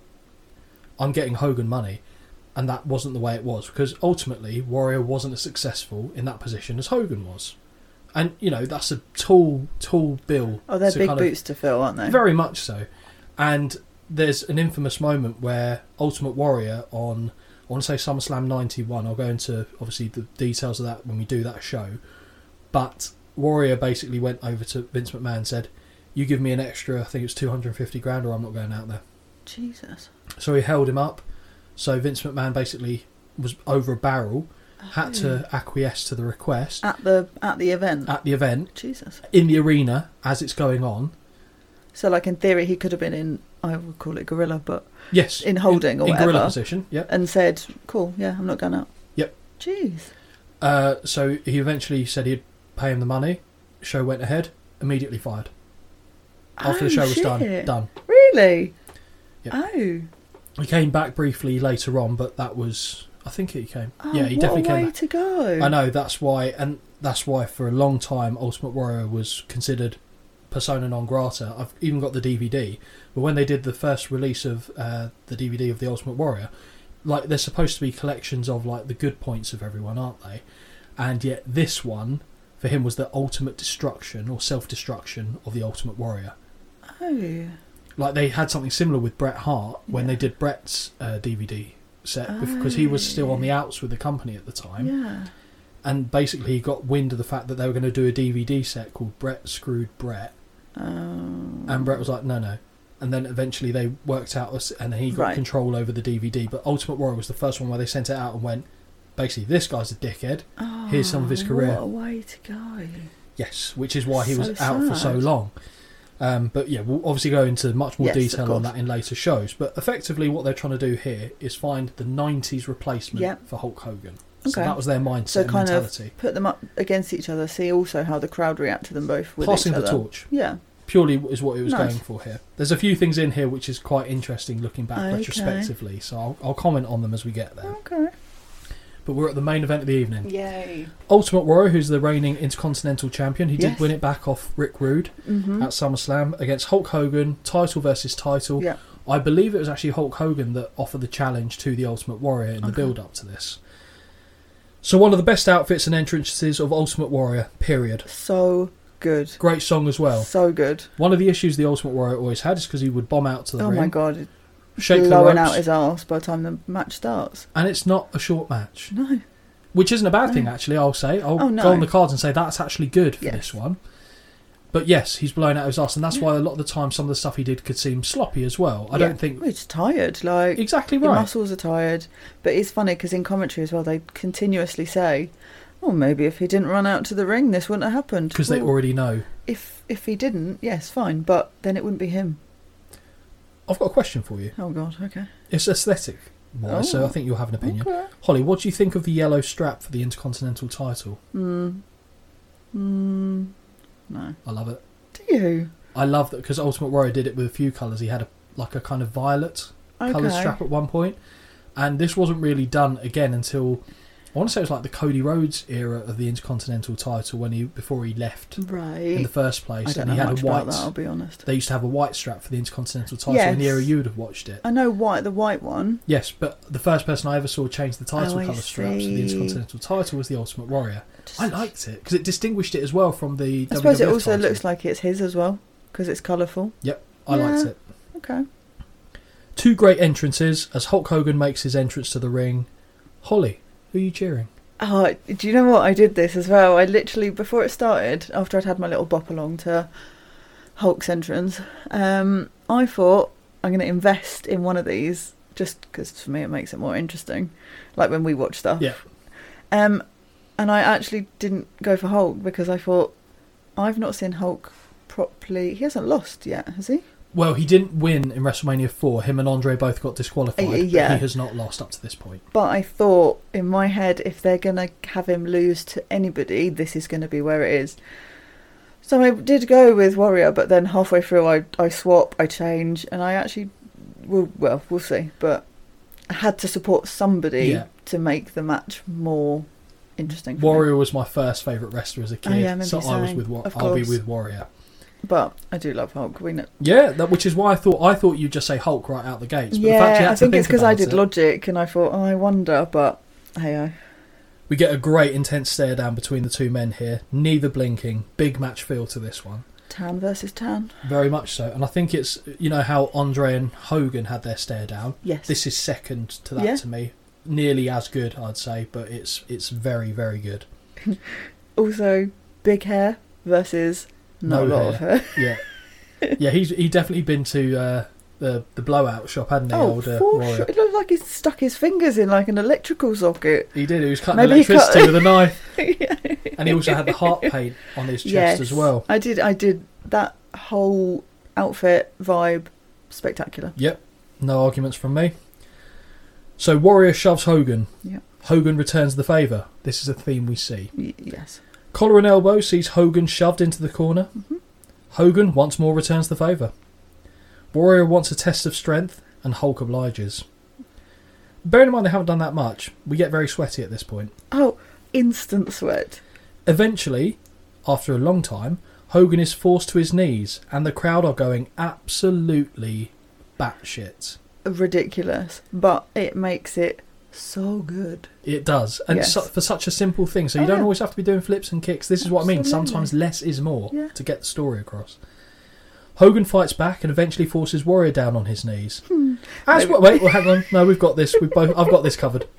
I'm getting Hogan money. And that wasn't the way it was, because ultimately Warrior wasn't as successful in that position as Hogan was. And, you know, that's a tall, tall bill. Oh, they're to big kind of- boots to fill, aren't they? Very much so. And there's an infamous moment where Ultimate Warrior on, I want to say SummerSlam ninety-one, I'll go into obviously the details of that when we do that show, but Warrior basically went over to Vince McMahon and said, you give me an extra, I think it was two hundred fifty grand or I'm not going out there. Jesus. So he held him up. So Vince McMahon basically was over a barrel, had to acquiesce to the request At the at the event. at the event, Jesus. in the arena, as it's going on. So, like, in theory, he could have been in, I would call it gorilla, but Yes. in holding or in gorilla whatever, position, yep. and said, "Cool, yeah, I'm not going out." Yep. Jeez. Uh, so he eventually said he'd pay him the money. Show went ahead, immediately fired. After Oh, the show was shit. done, done. Really? Yep. Oh. He came back briefly later on, but that was, I think he came. Oh, yeah, he what definitely a way came back. to go. I know, that's why, and that's why for a long time Ultimate Warrior was considered persona non grata. I've even got the D V D, but when they did the first release of uh, the D V D of the Ultimate Warrior, like, they're supposed to be collections of like the good points of everyone, aren't they? And yet this one for him was the ultimate destruction or self-destruction of the Ultimate Warrior. Oh. Like, they had something similar with Bret Hart when Yeah. they did Bret's uh, D V D set, because he was still on the outs with the company at the time. Yeah. And basically he got wind of the fact that they were going to do a D V D set called Bret Screwed Bret. Oh. And Bret was like, no, no. And then eventually they worked out, a- and then he got Right. control over the D V D. But Ultimate Warrior was the first one where they sent it out and went, basically, this guy's a dickhead. Oh, Here's some of his career. What a way to go. Yes, which is why he So was out for so sad. long. Um, but yeah, we'll obviously go into much more Yes, of detail on course. that in later shows. But effectively what they're trying to do here is find the nineties replacement Yep. for Hulk Hogan. So that was their mindset So and kind mentality. of put them up against each other. See also how the crowd react to them both with Passing each the other. torch. Yeah. Purely is what it was Nice. going for here. There's a few things in here which is quite interesting looking back Okay. retrospectively, so I'll, I'll comment on them as we get there. Okay. But we're at the main event of the evening. Yay. Ultimate Warrior, who's the reigning Intercontinental Champion, he Yes. did win it back off Rick Rude Mhm. at SummerSlam against Hulk Hogan, title versus title. Yeah. I believe it was actually Hulk Hogan that offered the challenge to the Ultimate Warrior in the Okay. build-up to this. So one of the best outfits and entrances of Ultimate Warrior, period. So good. Great song as well. So good. One of the issues the Ultimate Warrior always had is because he would bomb out to the Oh ring, my god. shake the Blowing ropes, out his arse by the time the match starts. and it's not a short match. No. Which isn't a bad No. thing, actually, I'll say. I'll Oh, no. go on the cards and say that's actually good for Yes. this one. But yes, he's blown out his arse, and that's why a lot of the time some of the stuff he did could seem sloppy as well. I Yeah. don't think... Well, he's tired. Like Exactly your right. muscles are tired. But it's funny because in commentary as well, they continuously say, "Oh, maybe if he didn't run out to the ring, this wouldn't have happened." Because they Well, already know. If if he didn't, yes, fine. But then it wouldn't be him. I've got a question for you. Oh God. Okay. It's aesthetic, Oh. so I think you'll have an opinion. Okay. Holly, what do you think of the yellow strap for the Intercontinental title? Hmm. Hmm. No. I love it. Do you? I love that because Ultimate Warrior did it with a few colours. He had a like a kind of violet coloured Okay. strap at one point, and this wasn't really done again until I want to say it was like the Cody Rhodes era of the Intercontinental title when he before he left Right. in the first I place, don't and know he had much a white. about that. I'll be honest. They used to have a white strap for the Intercontinental title in the Yes. era you'd have watched it. I know white, the white one. Yes, but the first person I ever saw change the title Oh, I colour straps for the see. Intercontinental title was the Ultimate Warrior. I liked it because it distinguished it as well from the I suppose W W F it also title. looks like it's his as well because it's colourful. Yep, I Yeah. liked it. Okay. Two great entrances as Hulk Hogan makes his entrance to the ring. Holly, who are you cheering? Oh, do you know what? I did this as well. I literally, before it started, after I'd had my little bop along to Hulk's entrance, um, I thought I'm going to invest in one of these just because for me it makes it more interesting. Like when we watch stuff. Yeah. Um, and I actually didn't go for Hulk because I thought I've not seen Hulk properly. He hasn't lost yet, has he? Well, he didn't win in WrestleMania four. Him and Andre both got disqualified, Uh, but yeah. he has not lost up to this point. But I thought in my head, if they're going to have him lose to anybody, this is going to be where it is. So I did go with Warrior, but then halfway through I, I swap, I change, and I actually, well, well, we'll see. But I had to support somebody Yeah. to make the match more interesting for me. Warrior was my first favourite wrestler as a kid, Oh, yeah, I remember so you I was saying. with Wa- Of I'll be course. with Warrior. But I do love Hulk. We know. Yeah, that, which is why I thought I thought you'd just say Hulk right out the gates. But the fact you Yeah, had I to think it's because I about did it, logic, and I thought, oh, I wonder, but hey, we get a great intense stare down between the two men here. Neither blinking. Big match feel to this one. Tan versus Tan. Very much so. And I think it's, you know how Andre and Hogan had their stare down? Yes. This is second to that Yeah. to me. Nearly as good, I'd say, but it's it's very, very good. Also, big hair versus not No a lot of hair. hair. Yeah. Yeah, he's he definitely been to uh, the the blowout shop, hadn't he, Oh, old uh, for Warrior? sure. It looked like he stuck his fingers in like an electrical socket. He did, he was cutting Maybe he electricity cut- with a knife. Yeah. And he also had the heart paint on his chest Yes, as well. I did. I did that whole outfit vibe. Spectacular. Yep, no arguments from me. So Warrior shoves Hogan. Yep. Hogan returns the favour. This is a theme we see. Y- yes. Collar and elbow sees Hogan shoved into the corner. Mm-hmm. Hogan once more returns the favour. Warrior wants a test of strength, and Hulk obliges. Bearing in mind they haven't done that much, we get very sweaty at this point. Oh, instant sweat. Eventually, after a long time, Hogan is forced to his knees, and the crowd are going absolutely batshit. Ridiculous, but it makes it so good. It does, and Yes. su- for such a simple thing. So you Oh, don't yeah. always have to be doing flips and kicks. This is what I mean. Absolutely. Sometimes less is more Yeah. to get the story across. Hogan fights back and eventually forces Warrior down on his knees. As Maybe- wa- wait, well, hang on. No, we've got this. We've both. I've got this covered.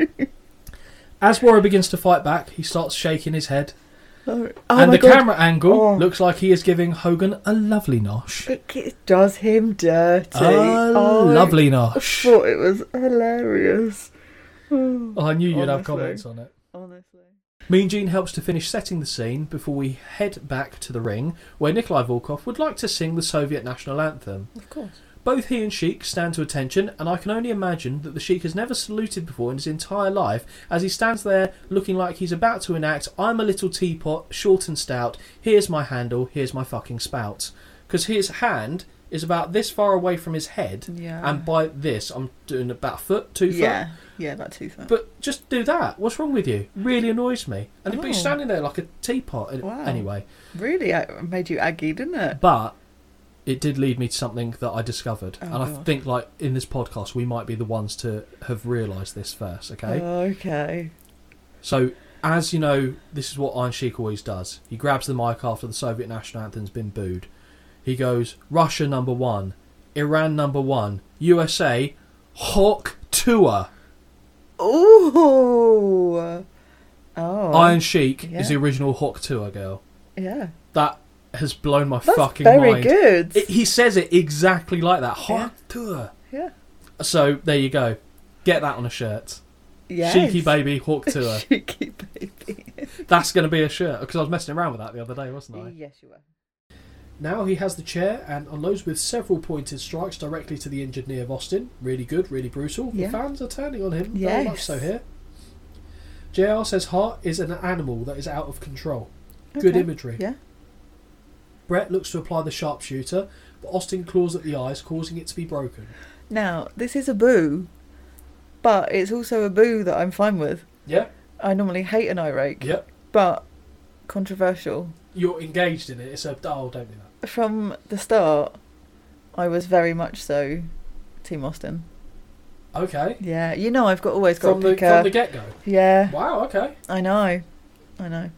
As Warrior begins to fight back, he starts shaking his head, Oh, and my the God. camera angle Oh. looks like he is giving Hogan a lovely nosh. It, it does him dirty. A Oh, lovely I nosh. thought it was hilarious. Oh, Oh, I knew you'd have Honestly. comments on it. honestly. Mean Gene helps to finish setting the scene before we head back to the ring, where Nikolai Volkov would like to sing the Soviet national anthem. Of course. Both he and Sheik stand to attention, and I can only imagine that the Sheik has never saluted before in his entire life, as he stands there looking like he's about to enact, I'm a little teapot, short and stout, here's my handle, here's my fucking spout. Because his hand is about this far away from his head, Yeah. and by this I'm doing about a foot, two foot. Yeah, yeah, about two foot. But just do that. What's wrong with you? Really annoys me. And but he's Oh. standing there like a teapot. Wow. Anyway. Really uh, made you aggy, didn't it? But it did lead me to something that I discovered. Oh, and I God. think, like, in this podcast, we might be the ones to have realised this first, okay? Okay. So, as you know, this is what Iron Sheik always does. He grabs the mic after the Soviet national anthem's been booed. He goes, Russia number one, Iran number one, U S A, Hawk Tour. Ooh. Oh. Iron Sheik yeah. is the original Hawk Tour girl. Yeah. That has blown my That's fucking very mind. good. It, he says it exactly like that. Hawk Yeah. Tour. Yeah. So, there you go. Get that on a shirt. Yes. Cheeky baby, Hawk Tour. Cheeky baby. That's going to be a shirt, because I was messing around with that the other day, wasn't I? Yes, you were. Now he has the chair and unloads with several pointed strikes directly to the injured knee of Austin. Really good, really brutal. Yeah. The fans are turning on him, very Yes. much so here. J R says Hart is an animal that is out of control. Good Okay. imagery. Yeah. Brett looks to apply the sharpshooter, but Austin claws at the eyes, causing it to be broken. Now, this is a boo, but it's also a boo that I'm fine with. Yeah? I normally hate an eye rake, Yep. but controversial. You're engaged in it. It's a, oh, don't do that. From the start, I was very much so Team Austin. Okay. Yeah, you know I've got always got From to the, pick a... from the get-go. Yeah, Wow, okay. I know. I know.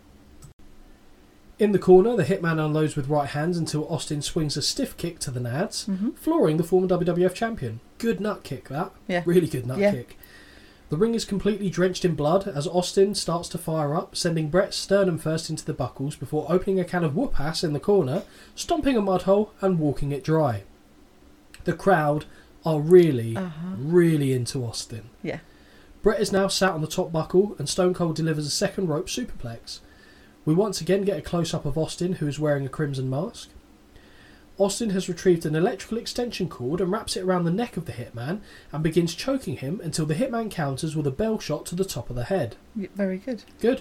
In the corner, the Hitman unloads with right hands until Austin swings a stiff kick to the nads, Mm-hmm. flooring the former W W F champion. Good nut kick, that. Yeah. Really good nut Yeah. kick. The ring is completely drenched in blood as Austin starts to fire up, sending Brett's sternum first into the buckles before opening a can of whoop-ass in the corner, stomping a mud hole and walking it dry. The crowd are really, Uh-huh. really into Austin. Yeah. Brett is now sat on the top buckle and Stone Cold delivers a second rope superplex. We once again get a close-up of Austin, who is wearing a crimson mask. Austin has retrieved an electrical extension cord and wraps it around the neck of the Hitman and begins choking him until the Hitman counters with a bell shot to the top of the head. Yeah, very good. Good.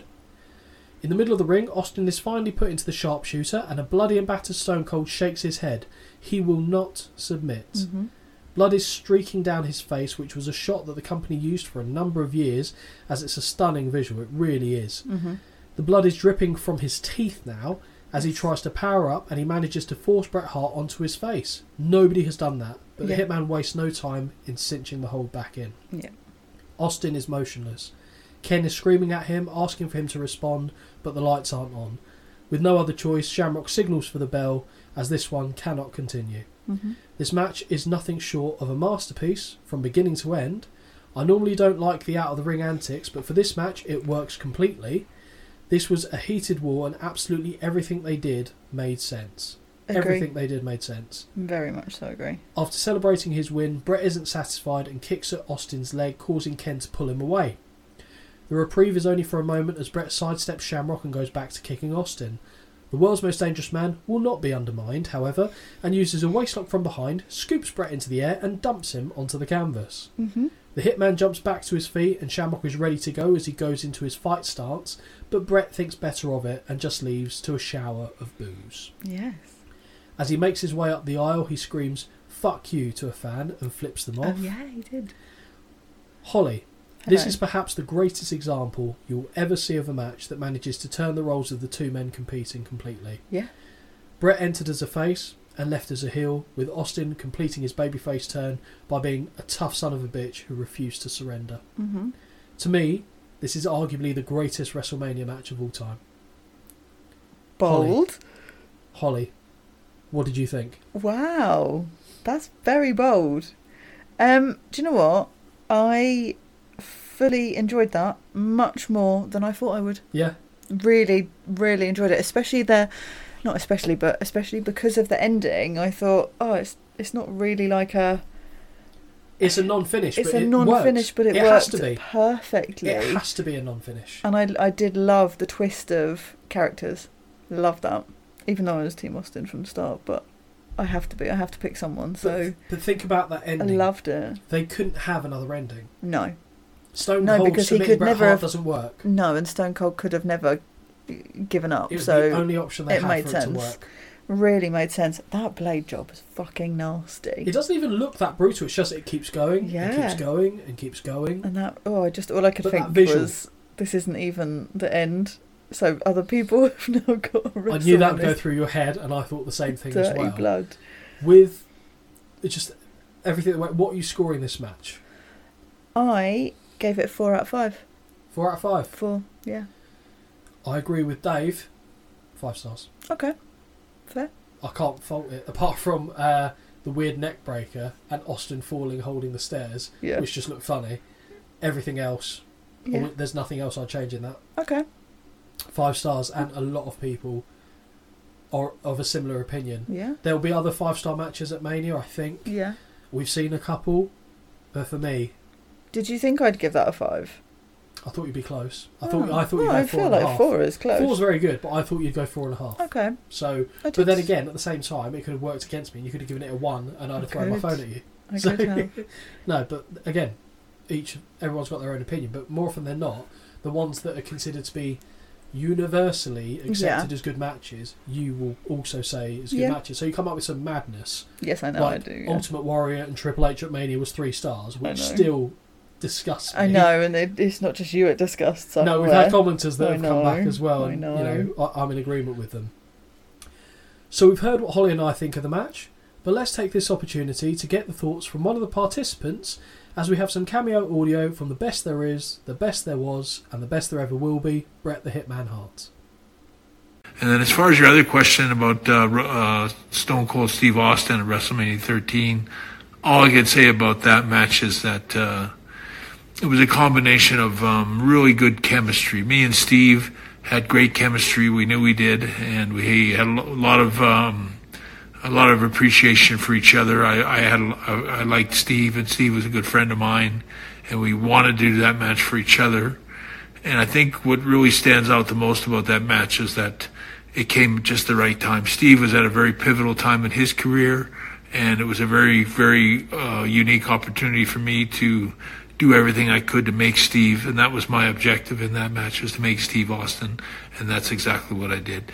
In the middle of the ring, Austin is finally put into the sharpshooter and a bloody and battered Stone Cold shakes his head. He will not submit. Mm-hmm. Blood is streaking down his face, which was a shot that the company used for a number of years, as it's a stunning visual. It really is. Mm-hmm. The blood is dripping from his teeth now as he tries to power up and he manages to force Bret Hart onto his face. Nobody has done that, but Yeah. the Hitman wastes no time in cinching the hold back in. Yeah. Austin is motionless. Ken is screaming at him, asking for him to respond, but the lights aren't on. With no other choice, Shamrock signals for the bell, as this one cannot continue. Mm-hmm. This match is nothing short of a masterpiece, from beginning to end. I normally don't like the out-of-the-ring antics, but for this match it works completely. This was a heated war and absolutely everything they did made sense. Agree. Everything they did made sense. Very much so agree. After celebrating his win, Brett isn't satisfied and kicks at Austin's leg, causing Ken to pull him away. The reprieve is only for a moment as Brett sidesteps Shamrock and goes back to kicking Austin. The world's most dangerous man will not be undermined, however, and uses a waistlock from behind, scoops Brett into the air and dumps him onto the canvas. Mm-hmm. The Hitman jumps back to his feet and Shamrock is ready to go as he goes into his fight stance, but Brett thinks better of it and just leaves to a shower of boos. Yes. As he makes his way up the aisle, he screams, "Fuck you," to a fan and flips them off. Oh, yeah, he did. Holly, this Hello. is perhaps the greatest example you'll ever see of a match that manages to turn the roles of the two men competing completely. Yeah. Brett entered as a face and left as a heel, with Austin completing his babyface turn by being a tough son of a bitch who refused to surrender. Mm-hmm. To me, this is arguably the greatest WrestleMania match of all time. Bold. Holly, what did you think? Wow. That's very bold. Um, do you know what? I fully enjoyed that much more than I thought I would. Yeah? Really, really enjoyed it. Especially the... Not especially, but especially because of the ending. I thought, oh, it's it's not really like a... It's a non-finish, It's but a it non-finish, works. but it, it worked has to be. perfectly. It has to be a non-finish. And I, I did love the twist of characters. Love that. Even though I was Team Austin from the start, but I have to be. I have to pick someone. So, but, but think about that I ending. loved it. They couldn't have another ending. No, Stone No, Cold because he submitting could Bret never Hart have- doesn't work. no, and Stone Cold could have never given up. It was so the only option they it had made for sense. it to work. Really made sense. That blade job was fucking nasty. It doesn't even look that brutal. It's just it keeps going, Yeah. it keeps going, and keeps going. And that, oh, I just all I could But think that visual- was, this isn't even the end. So other people have now got to I wrestle knew that in would go this through your head, and I thought the same thing as dirty well. blood. With it's just everything that went, what are you scoring this match? I gave it a four out of five. Four out of five. Four, yeah. I agree with Dave. Five stars. Okay, fair. I can't fault it, apart from uh, the weird neck breaker and Austin falling holding the stairs, Yeah. which just looked funny. Everything else, I Yeah. would- there's nothing else I'd change in that. Okay. Five stars, and a lot of people are of a similar opinion. Yeah. There'll be other five-star matches at Mania, I think. Yeah. We've seen a couple, but for me, Did you think I'd give that a five? I thought you'd be close. I thought Oh. I thought Oh, you'd go I four feel and a like half. four is close. Four's very good, but I thought you'd go four and a half. Okay. So, I but then did- again, at the same time, it could have worked against me. You could have given it a one, and I'd have thrown my could. phone at you. I So- could have. No, but again, each everyone's got their own opinion. But more often than not, the ones that are considered to be universally accepted Yeah. as good matches, you will also say is good Yeah. matches. So you come up with some madness. Yes, I know like I do. Yeah. Ultimate Warrior and Triple H at Mania was three stars, which know. still disgusts me. I know, and it, it's not just you it disgusts. I'm No, we've aware. had commenters that I have come back know, as well, I and know. you know I, I'm in agreement with them. So we've heard what Holly and I think of the match, but let's take this opportunity to get the thoughts from one of the participants, as we have some cameo audio from the best there is, the best there was, and the best there ever will be, Bret the Hitman Hart. And then as far as your other question about uh, uh, Stone Cold Steve Austin at WrestleMania thirteen, all I could say about that match is that uh, it was a combination of um, really good chemistry. Me and Steve had great chemistry. We knew we did, and we had a lot of um, a lot of appreciation for each other. I, I had I, I liked Steve, and Steve was a good friend of mine, and we wanted to do that match for each other. And I think what really stands out the most about that match is that it came at just the right time. Steve was at a very pivotal time in his career, and it was a very, very uh, unique opportunity for me to do everything I could to make Steve, and that was my objective in that match, was to make Steve Austin, and that's exactly what I did.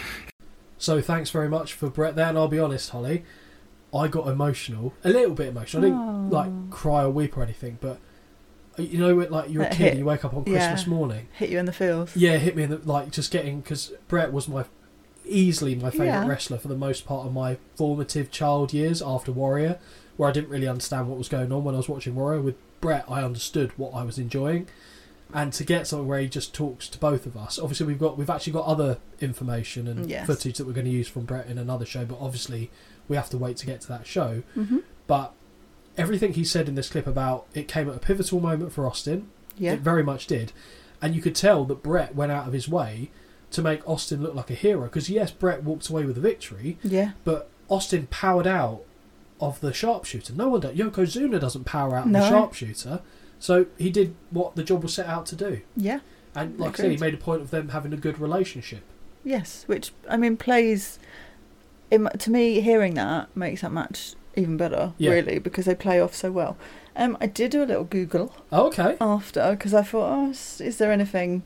So thanks very much for Bret there, and I'll be honest, Holly, I got emotional, a little bit emotional. I didn't like cry or weep or anything, but you know, when, like you're a That kid hit- and you wake up on yeah. Christmas morning. Hit you in the feels. Yeah, it hit me in the, like just getting, because Bret was my easily my favourite Yeah. wrestler for the most part of my formative child years after Warrior, where I didn't really understand what was going on when I was watching Warrior. With Bret, I understood what I was enjoying, and to get something where he just talks to both of us. Obviously, we've got we've actually got other information and Yes. footage that we're going to use from Bret in another show, but obviously we have to wait to get to that show. Mm-hmm. But everything he said in this clip about it came at a pivotal moment for Austin. Yeah. It very much did. And you could tell that Bret went out of his way to make Austin look like a hero. Because, yes, Bret walked away with a victory, Yeah. but Austin powered out of the sharpshooter. No one does. Yokozuna doesn't power out of No. the sharpshooter. So he did what the job was set out to do. Yeah. And like I said, he Agreed. made a point of them having a good relationship. Yes, which I mean plays. It, to me, hearing that makes that match even better. Yeah. Really, because they play off so well. Um, I did do a little Google Oh, okay. after because I thought, oh, is, is there anything,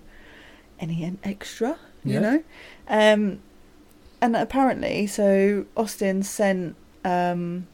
any extra? You Yeah. know, um, and apparently, so Austin sent um,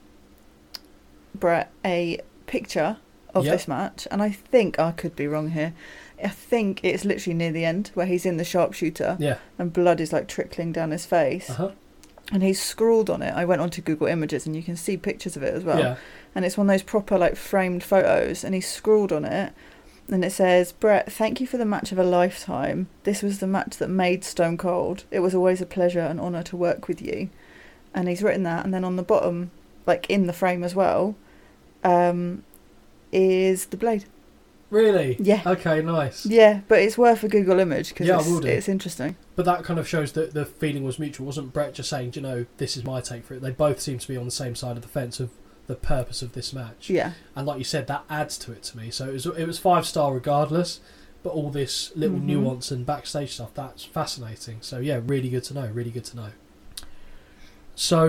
Bret a picture of Yep. this match, and I think I could be wrong here. I think it's literally near the end where he's in the sharpshooter Yeah. and blood is like trickling down his face, Uh-huh. and he's scrawled on it. I went onto Google Images and you can see pictures of it as well. Yeah. And it's one of those proper like framed photos, and he's scrawled on it, and it says, "Bret, thank you for the match of a lifetime. This was the match that made Stone Cold. It was always a pleasure and honour to work with you." And he's written that, and then on the bottom, like in the frame as well, um, is the blade. Really? Yeah. Okay, nice. Yeah, but it's worth a Google image because Yeah, I it's, will do. it's interesting. But that kind of shows that the feeling was mutual. Wasn't Bret just saying, "Do you know, this is my take for it"? They both seem to be on the same side of the fence of the purpose of this match. Yeah. And like you said, that adds to it to me. So it was it was five star regardless, but all this little Mhm. nuance and backstage stuff, that's fascinating. So yeah, really good to know. Really good to know. So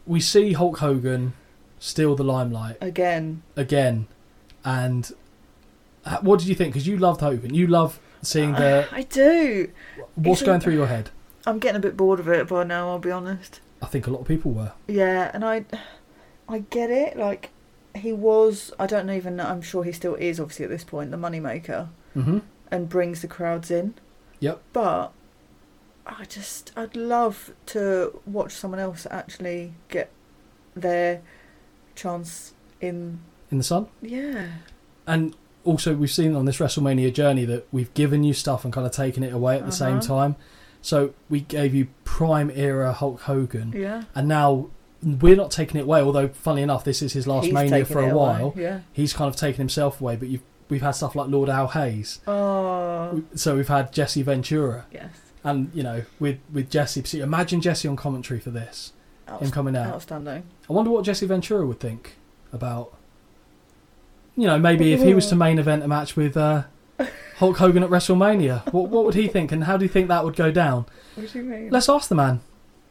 we see Hulk Hogan steal the limelight Again. again, and uh, what did you think? Because you loved Hogan, you love seeing the. I do. What's It's going a- through your head? I'm getting a bit bored of it by now, I'll be honest. I think a lot of people were. Yeah, and I, I get it. Like, he was. I don't even know. I'm sure he still is. Obviously, at this point, the moneymaker, Mm-hmm. and brings the crowds in. Yep. But I just, I'd love to watch someone else actually get their chance in. In the sun. Yeah. And also, we've seen on this WrestleMania journey that we've given you stuff and kind of taken it away at the same Uh-huh. time. So we gave you prime era Hulk Hogan, Yeah. and now we're not taking it away. Although, funnily enough, this is his last He's Mania taken for it a away, while. Yeah. He's kind of taken himself away, but you've, we've had stuff like Lord Al Hayes. Oh. So we've had Jesse Ventura, Yes. and you know, with with Jesse, so imagine Jesse on commentary for this, Outst- him coming out. Outstanding. I wonder what Jesse Ventura would think about, you know, maybe if he was to main event a match with uh, Hulk Hogan at WrestleMania. What what would he think, and how do you think that would go down? What do you mean? Let's ask the man.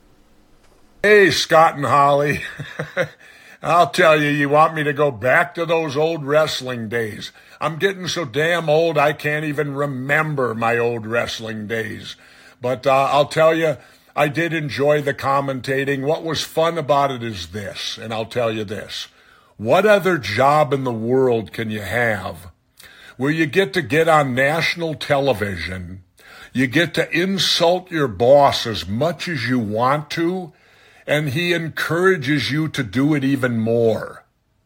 Hey, Scott and Holly. I'll tell you, you want me to go back to those old wrestling days. I'm getting so damn old I can't even remember my old wrestling days. But uh, I'll tell you, I did enjoy the commentating. What was fun about it is this, and I'll tell you this. What other job in the world can you have where you get to get on national television, you get to insult your boss as much as you want to, and he encourages you to do it even more?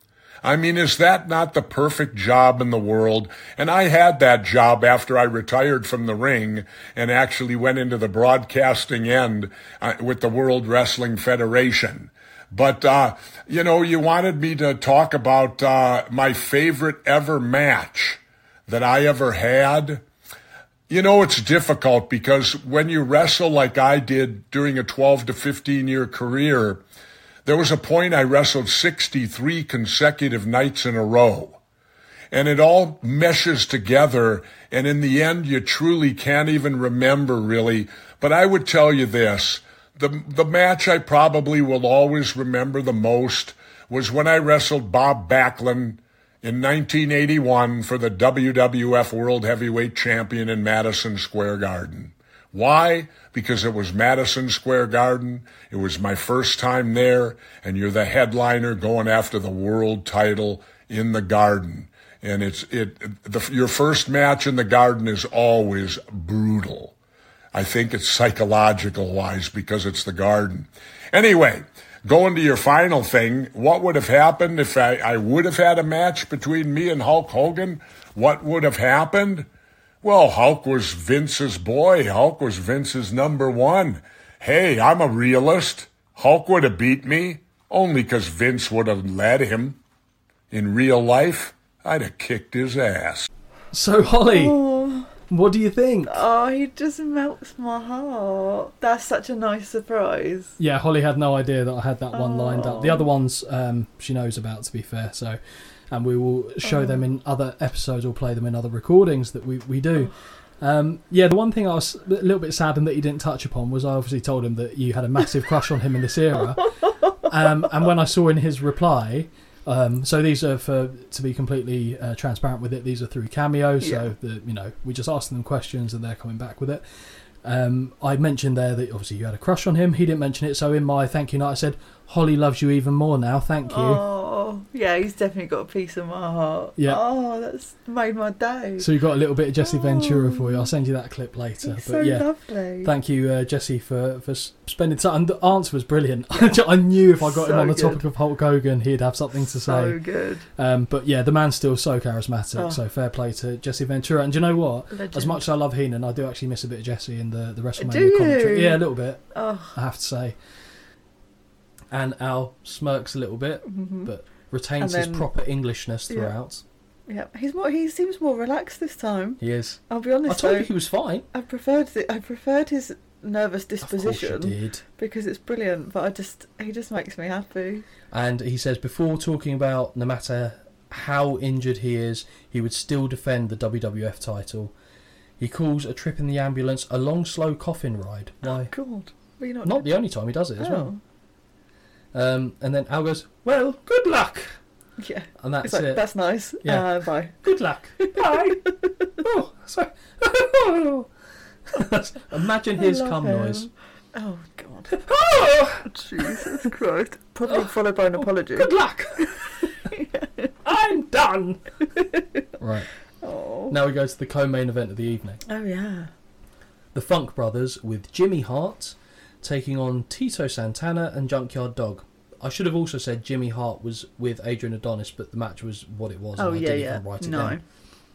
I mean, is that not the perfect job in the world? And I had that job after I retired from the ring and actually went into the broadcasting end uh, with the World Wrestling Federation. But, uh, you know, you wanted me to talk about uh, my favorite ever match that I ever had. You know, it's difficult because when you wrestle like I did during a twelve to fifteen year career, there was a point I wrestled sixty-three consecutive nights in a row. And it all meshes together, and in the end, you truly can't even remember, really. But I would tell you this. The, the match I probably will always remember the most was when I wrestled Bob Backlund in nineteen eighty-one for the W W F World Heavyweight Champion in Madison Square Garden. Why? Because it was Madison Square Garden. It was my first time there, and you're the headliner going after the world title in the Garden. And it's it the, your first match in the Garden is always brutal. I think it's psychological wise because it's the Garden. Anyway, going to your final thing, what would have happened if I, I would have had a match between me and Hulk Hogan? What would have happened? Well, Hulk was Vince's boy. Hulk was Vince's number one. Hey, I'm a realist. Hulk would have beat me only because Vince would have let him. In real life, I'd have kicked his ass. So, Holly, Oh, what do you think? oh, he just melts my heart. That's such a nice surprise. Yeah, Holly had no idea that I had that one lined up. The other ones um, she knows about, to be fair. So, and we will show them in other episodes or play them in other recordings that we, we do. Um, yeah, the one thing I was a little bit saddened that you didn't touch upon was I obviously told him that you had a massive crush on him in this era. Um, and when I saw in his reply, um, so these are for to be completely uh, transparent with it. These are through Cameo, so the, you know we just asked them questions and they're coming back with it. Um, I mentioned there that obviously you had a crush on him. He didn't mention it, so in my thank you note I said, "Holly loves you even more now. Thank you." Oh, yeah, he's definitely got a piece of my heart. Yeah. Oh, that's made my day. So you got a little bit of Jesse Ventura for you. I'll send you that clip later. He's but so yeah, lovely. thank you, uh, Jesse, for for s- spending time. And the answer was brilliant. I knew if I got him So on the good. topic of Hulk Hogan, he'd have something to So say. good. Um, but yeah, the man's still so charismatic. Oh. So fair play to Jesse Ventura. And do you know what? Legend. As much as I love Heenan, I do actually miss a bit of Jesse in the the WrestleMania Do you? commentary. Yeah, a little bit. Oh, I have to say. And Al smirks a little bit, but retains And his then- proper Englishness Yeah. throughout. yeah. He's more. He seems more relaxed this time. He is. I'll be I honest. told though, you he was fine. I preferred the, I preferred his nervous Of course disposition you did. because it's brilliant. But I just he just makes me happy. And he says before talking about no matter how injured he is, he would still defend the W W F title. He calls a trip in the ambulance a long, slow coffin ride. Why? God, well, you're not. Not the only time he does it as Oh. well. Um, and then Al goes, well, good luck. Yeah. And that's It's like, it. that's nice. Yeah. Uh, bye. Good luck. Bye. Oh, sorry. Imagine his I love cum him. noise. Oh, God. Oh, Jesus Christ. Probably followed by an apology. good luck. I'm done. Right. Oh. Now we go to the co-main event of the evening. Oh, yeah. The Funk Brothers with Jimmy Hart taking on Tito Santana and Junkyard Dog. I should have also said Jimmy Hart was with Adrian Adonis, but the match was what it was. Oh, and I yeah, didn't yeah. even write it No. down.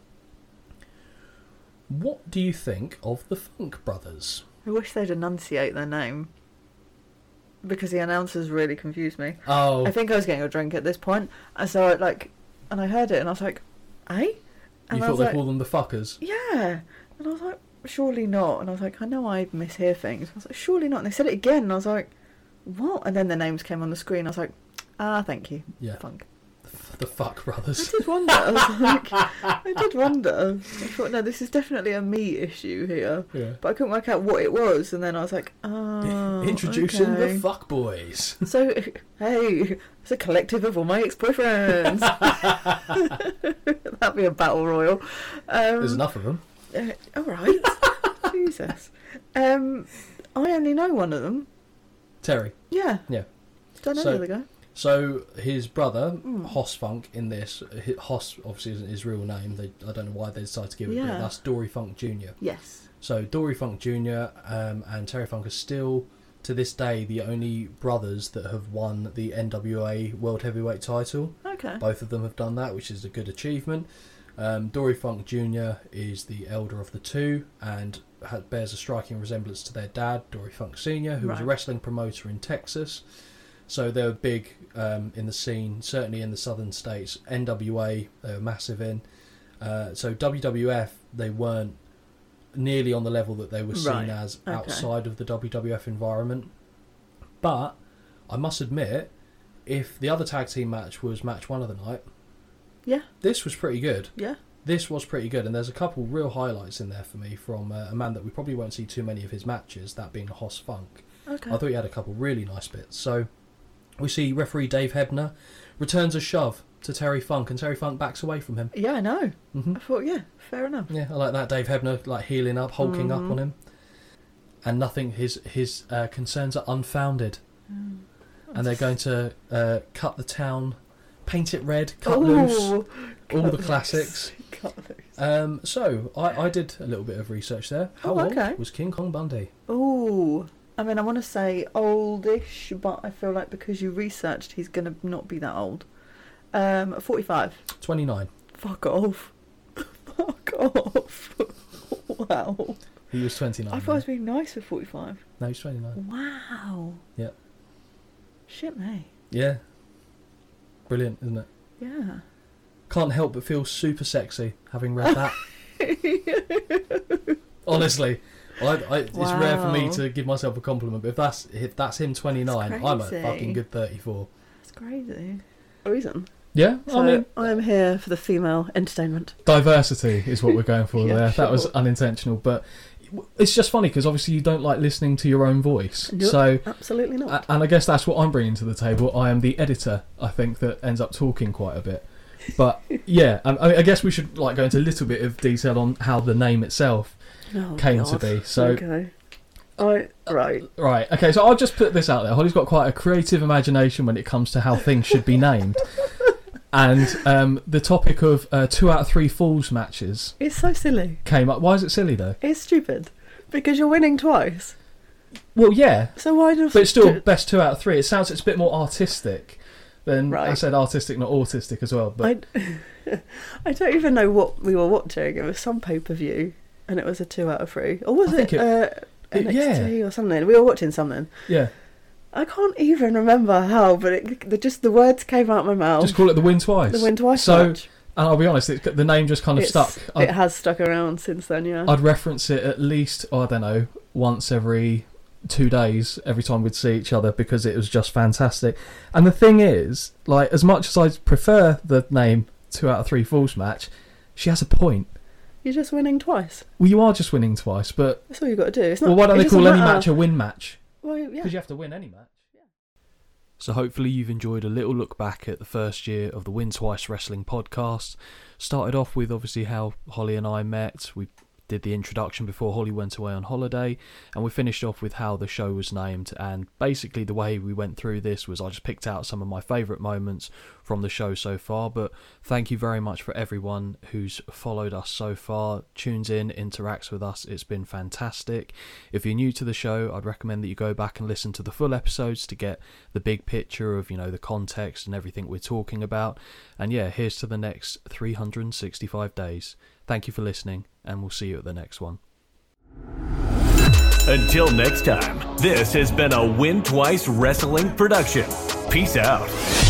What do you think of the Funk Brothers? I wish they'd enunciate their name. Because the announcers really confused me. Oh, I think I was getting a drink at this point. And so, I, like, and I heard it and I was like, eh? And you I thought was they like, called them the fuckers? yeah. And I was like, surely not. And I was like, I know I mishear things. I was like, surely not. And they said it again. And I was like, what? And then the names came on the screen. I was like, ah, thank you. Yeah. Funk. The Fuck Brothers. I did wonder. I was like, I did wonder. I thought, no, this is definitely a me issue here. Yeah. But I couldn't work out what it was. And then I was like, oh, Introducing okay. the Fuck Boys. So, hey, it's a collective of all my ex-boyfriends. That'd be a battle royal. Um, There's enough of them. Uh, all right. Jesus. Um, I only know one of them. Terry. Yeah. Yeah. Don't know So- the other guy. So his brother, Mm. Hoss Funk, in this, hi- Hoss obviously isn't his real name. They, I don't know why they decided to give it, Yeah. but that's Dory Funk Junior Yes. So Dory Funk Junior Um, and Terry Funk are still, to this day, the only brothers that have won the N W A World Heavyweight title. Okay. Both of them have done that, which is a good achievement. Um, Dory Funk Junior is the elder of the two and ha- bears a striking resemblance to their dad, Dory Funk Senior, who was a Right. wrestling promoter in Texas. So they were big um, in the scene, certainly in the southern states. N W A, they were massive in. Uh, so W W F, they weren't nearly on the level that they were seen Right. as Okay. outside of the W W F environment. But I must admit, if the other tag team match was match one of the night, Yeah. this was pretty good. Yeah. This was pretty good, and there's a couple real highlights in there for me from uh, a man that we probably won't see too many of his matches, that being Hoss Funk. Okay. I thought he had a couple really nice bits. So we see referee Dave Hebner returns a shove to Terry Funk, and Terry Funk backs away from him. Yeah, I know. hmm I thought, yeah, fair enough. Yeah, I like that. Dave Hebner like healing up, hulking up Mhm. on him, and nothing. His his uh, concerns are unfounded, and they're going to uh, cut the town, paint it red, cut loose, Ooh, all cut the loose. classics. Cut loose. Um, so I, I did a little bit of research there. How Oh, old okay. was King Kong Bundy? Ooh. I mean, I want to say oldish, but I feel like because you researched, he's going to not be that old. Um, forty-five. twenty-nine. Fuck off. Fuck off. Wow. He was twenty-nine. I thought I was being nice for forty-five. No, he's twenty-nine. Wow. Yep. Shit me. Yeah. Brilliant, isn't it? Yeah. Can't help but feel super sexy having read that. Honestly, I, I, it's rare for me Wow. to give myself a compliment, but if that's if that's him twenty-nine, I'm a crazy. fucking good thirty-four. That's crazy. Reason. Yeah, So I mean, I am here for the female entertainment. diversity is what we're going for Yeah, there. That was sure. unintentional, but it's just funny because obviously you don't like listening to your own voice. Nope, So, absolutely not. a- and I guess that's what I'm bringing to the table. I am the editor, I think, that ends up talking quite a bit. But yeah, I, I guess we should like go into a little bit of detail on how the name itself Oh, came to God. be. So, okay. I right. right, okay, so I'll just put this out there. Holly's got quite a creative imagination when it comes to how things should be named. And um, the topic of uh, two out of three falls matches It's so silly. came up. Why is it silly though? It's stupid because you're winning twice. Well, yeah, So why do? but it's still best two out of three. It sounds it's a bit more artistic than I Right. said artistic, not autistic as well. But I, I don't even know what we were watching. It was some pay per view, and it was a two out of three, or was I it, think it- uh, it- N X T yeah. or something? We were watching something. yeah, I can't even remember how, but it, the, just the words came out my mouth. just call it the win twice. the win twice So, match. and I'll be honest, it, the name just kind of It's- stuck. It I'd, has stuck around since then. Yeah. I'd reference it at least, oh, I don't know, once every two days, every time we'd see each other, because it was just fantastic. And the thing is, like, as much as I prefer the name two out of three falls match, she has a point. You're just winning twice. Well, you are just winning twice, but That's all you got to do. It's not. well, why don't it they doesn't call any matter. match a win match? Well, yeah. Because you have to win any match. So hopefully you've enjoyed a little look back at the first year of the Win Twice Wrestling podcast. Started off with obviously how Holly and I met. We did the introduction before Holly went away on holiday, and we finished off with how the show was named. And basically the way we went through this was I just picked out some of my favourite moments from the show so far. But thank you very much for everyone who's followed us so far, tunes in, interacts with us. It's been fantastic. If you're new to the show, I'd recommend that you go back and listen to the full episodes to get the big picture of, you know, the context and everything we're talking about. And yeah, here's to the next three hundred sixty-five days. Thank you for listening, and we'll see you at the next one. Until next time, this has been a Win Twice Wrestling production. Peace out.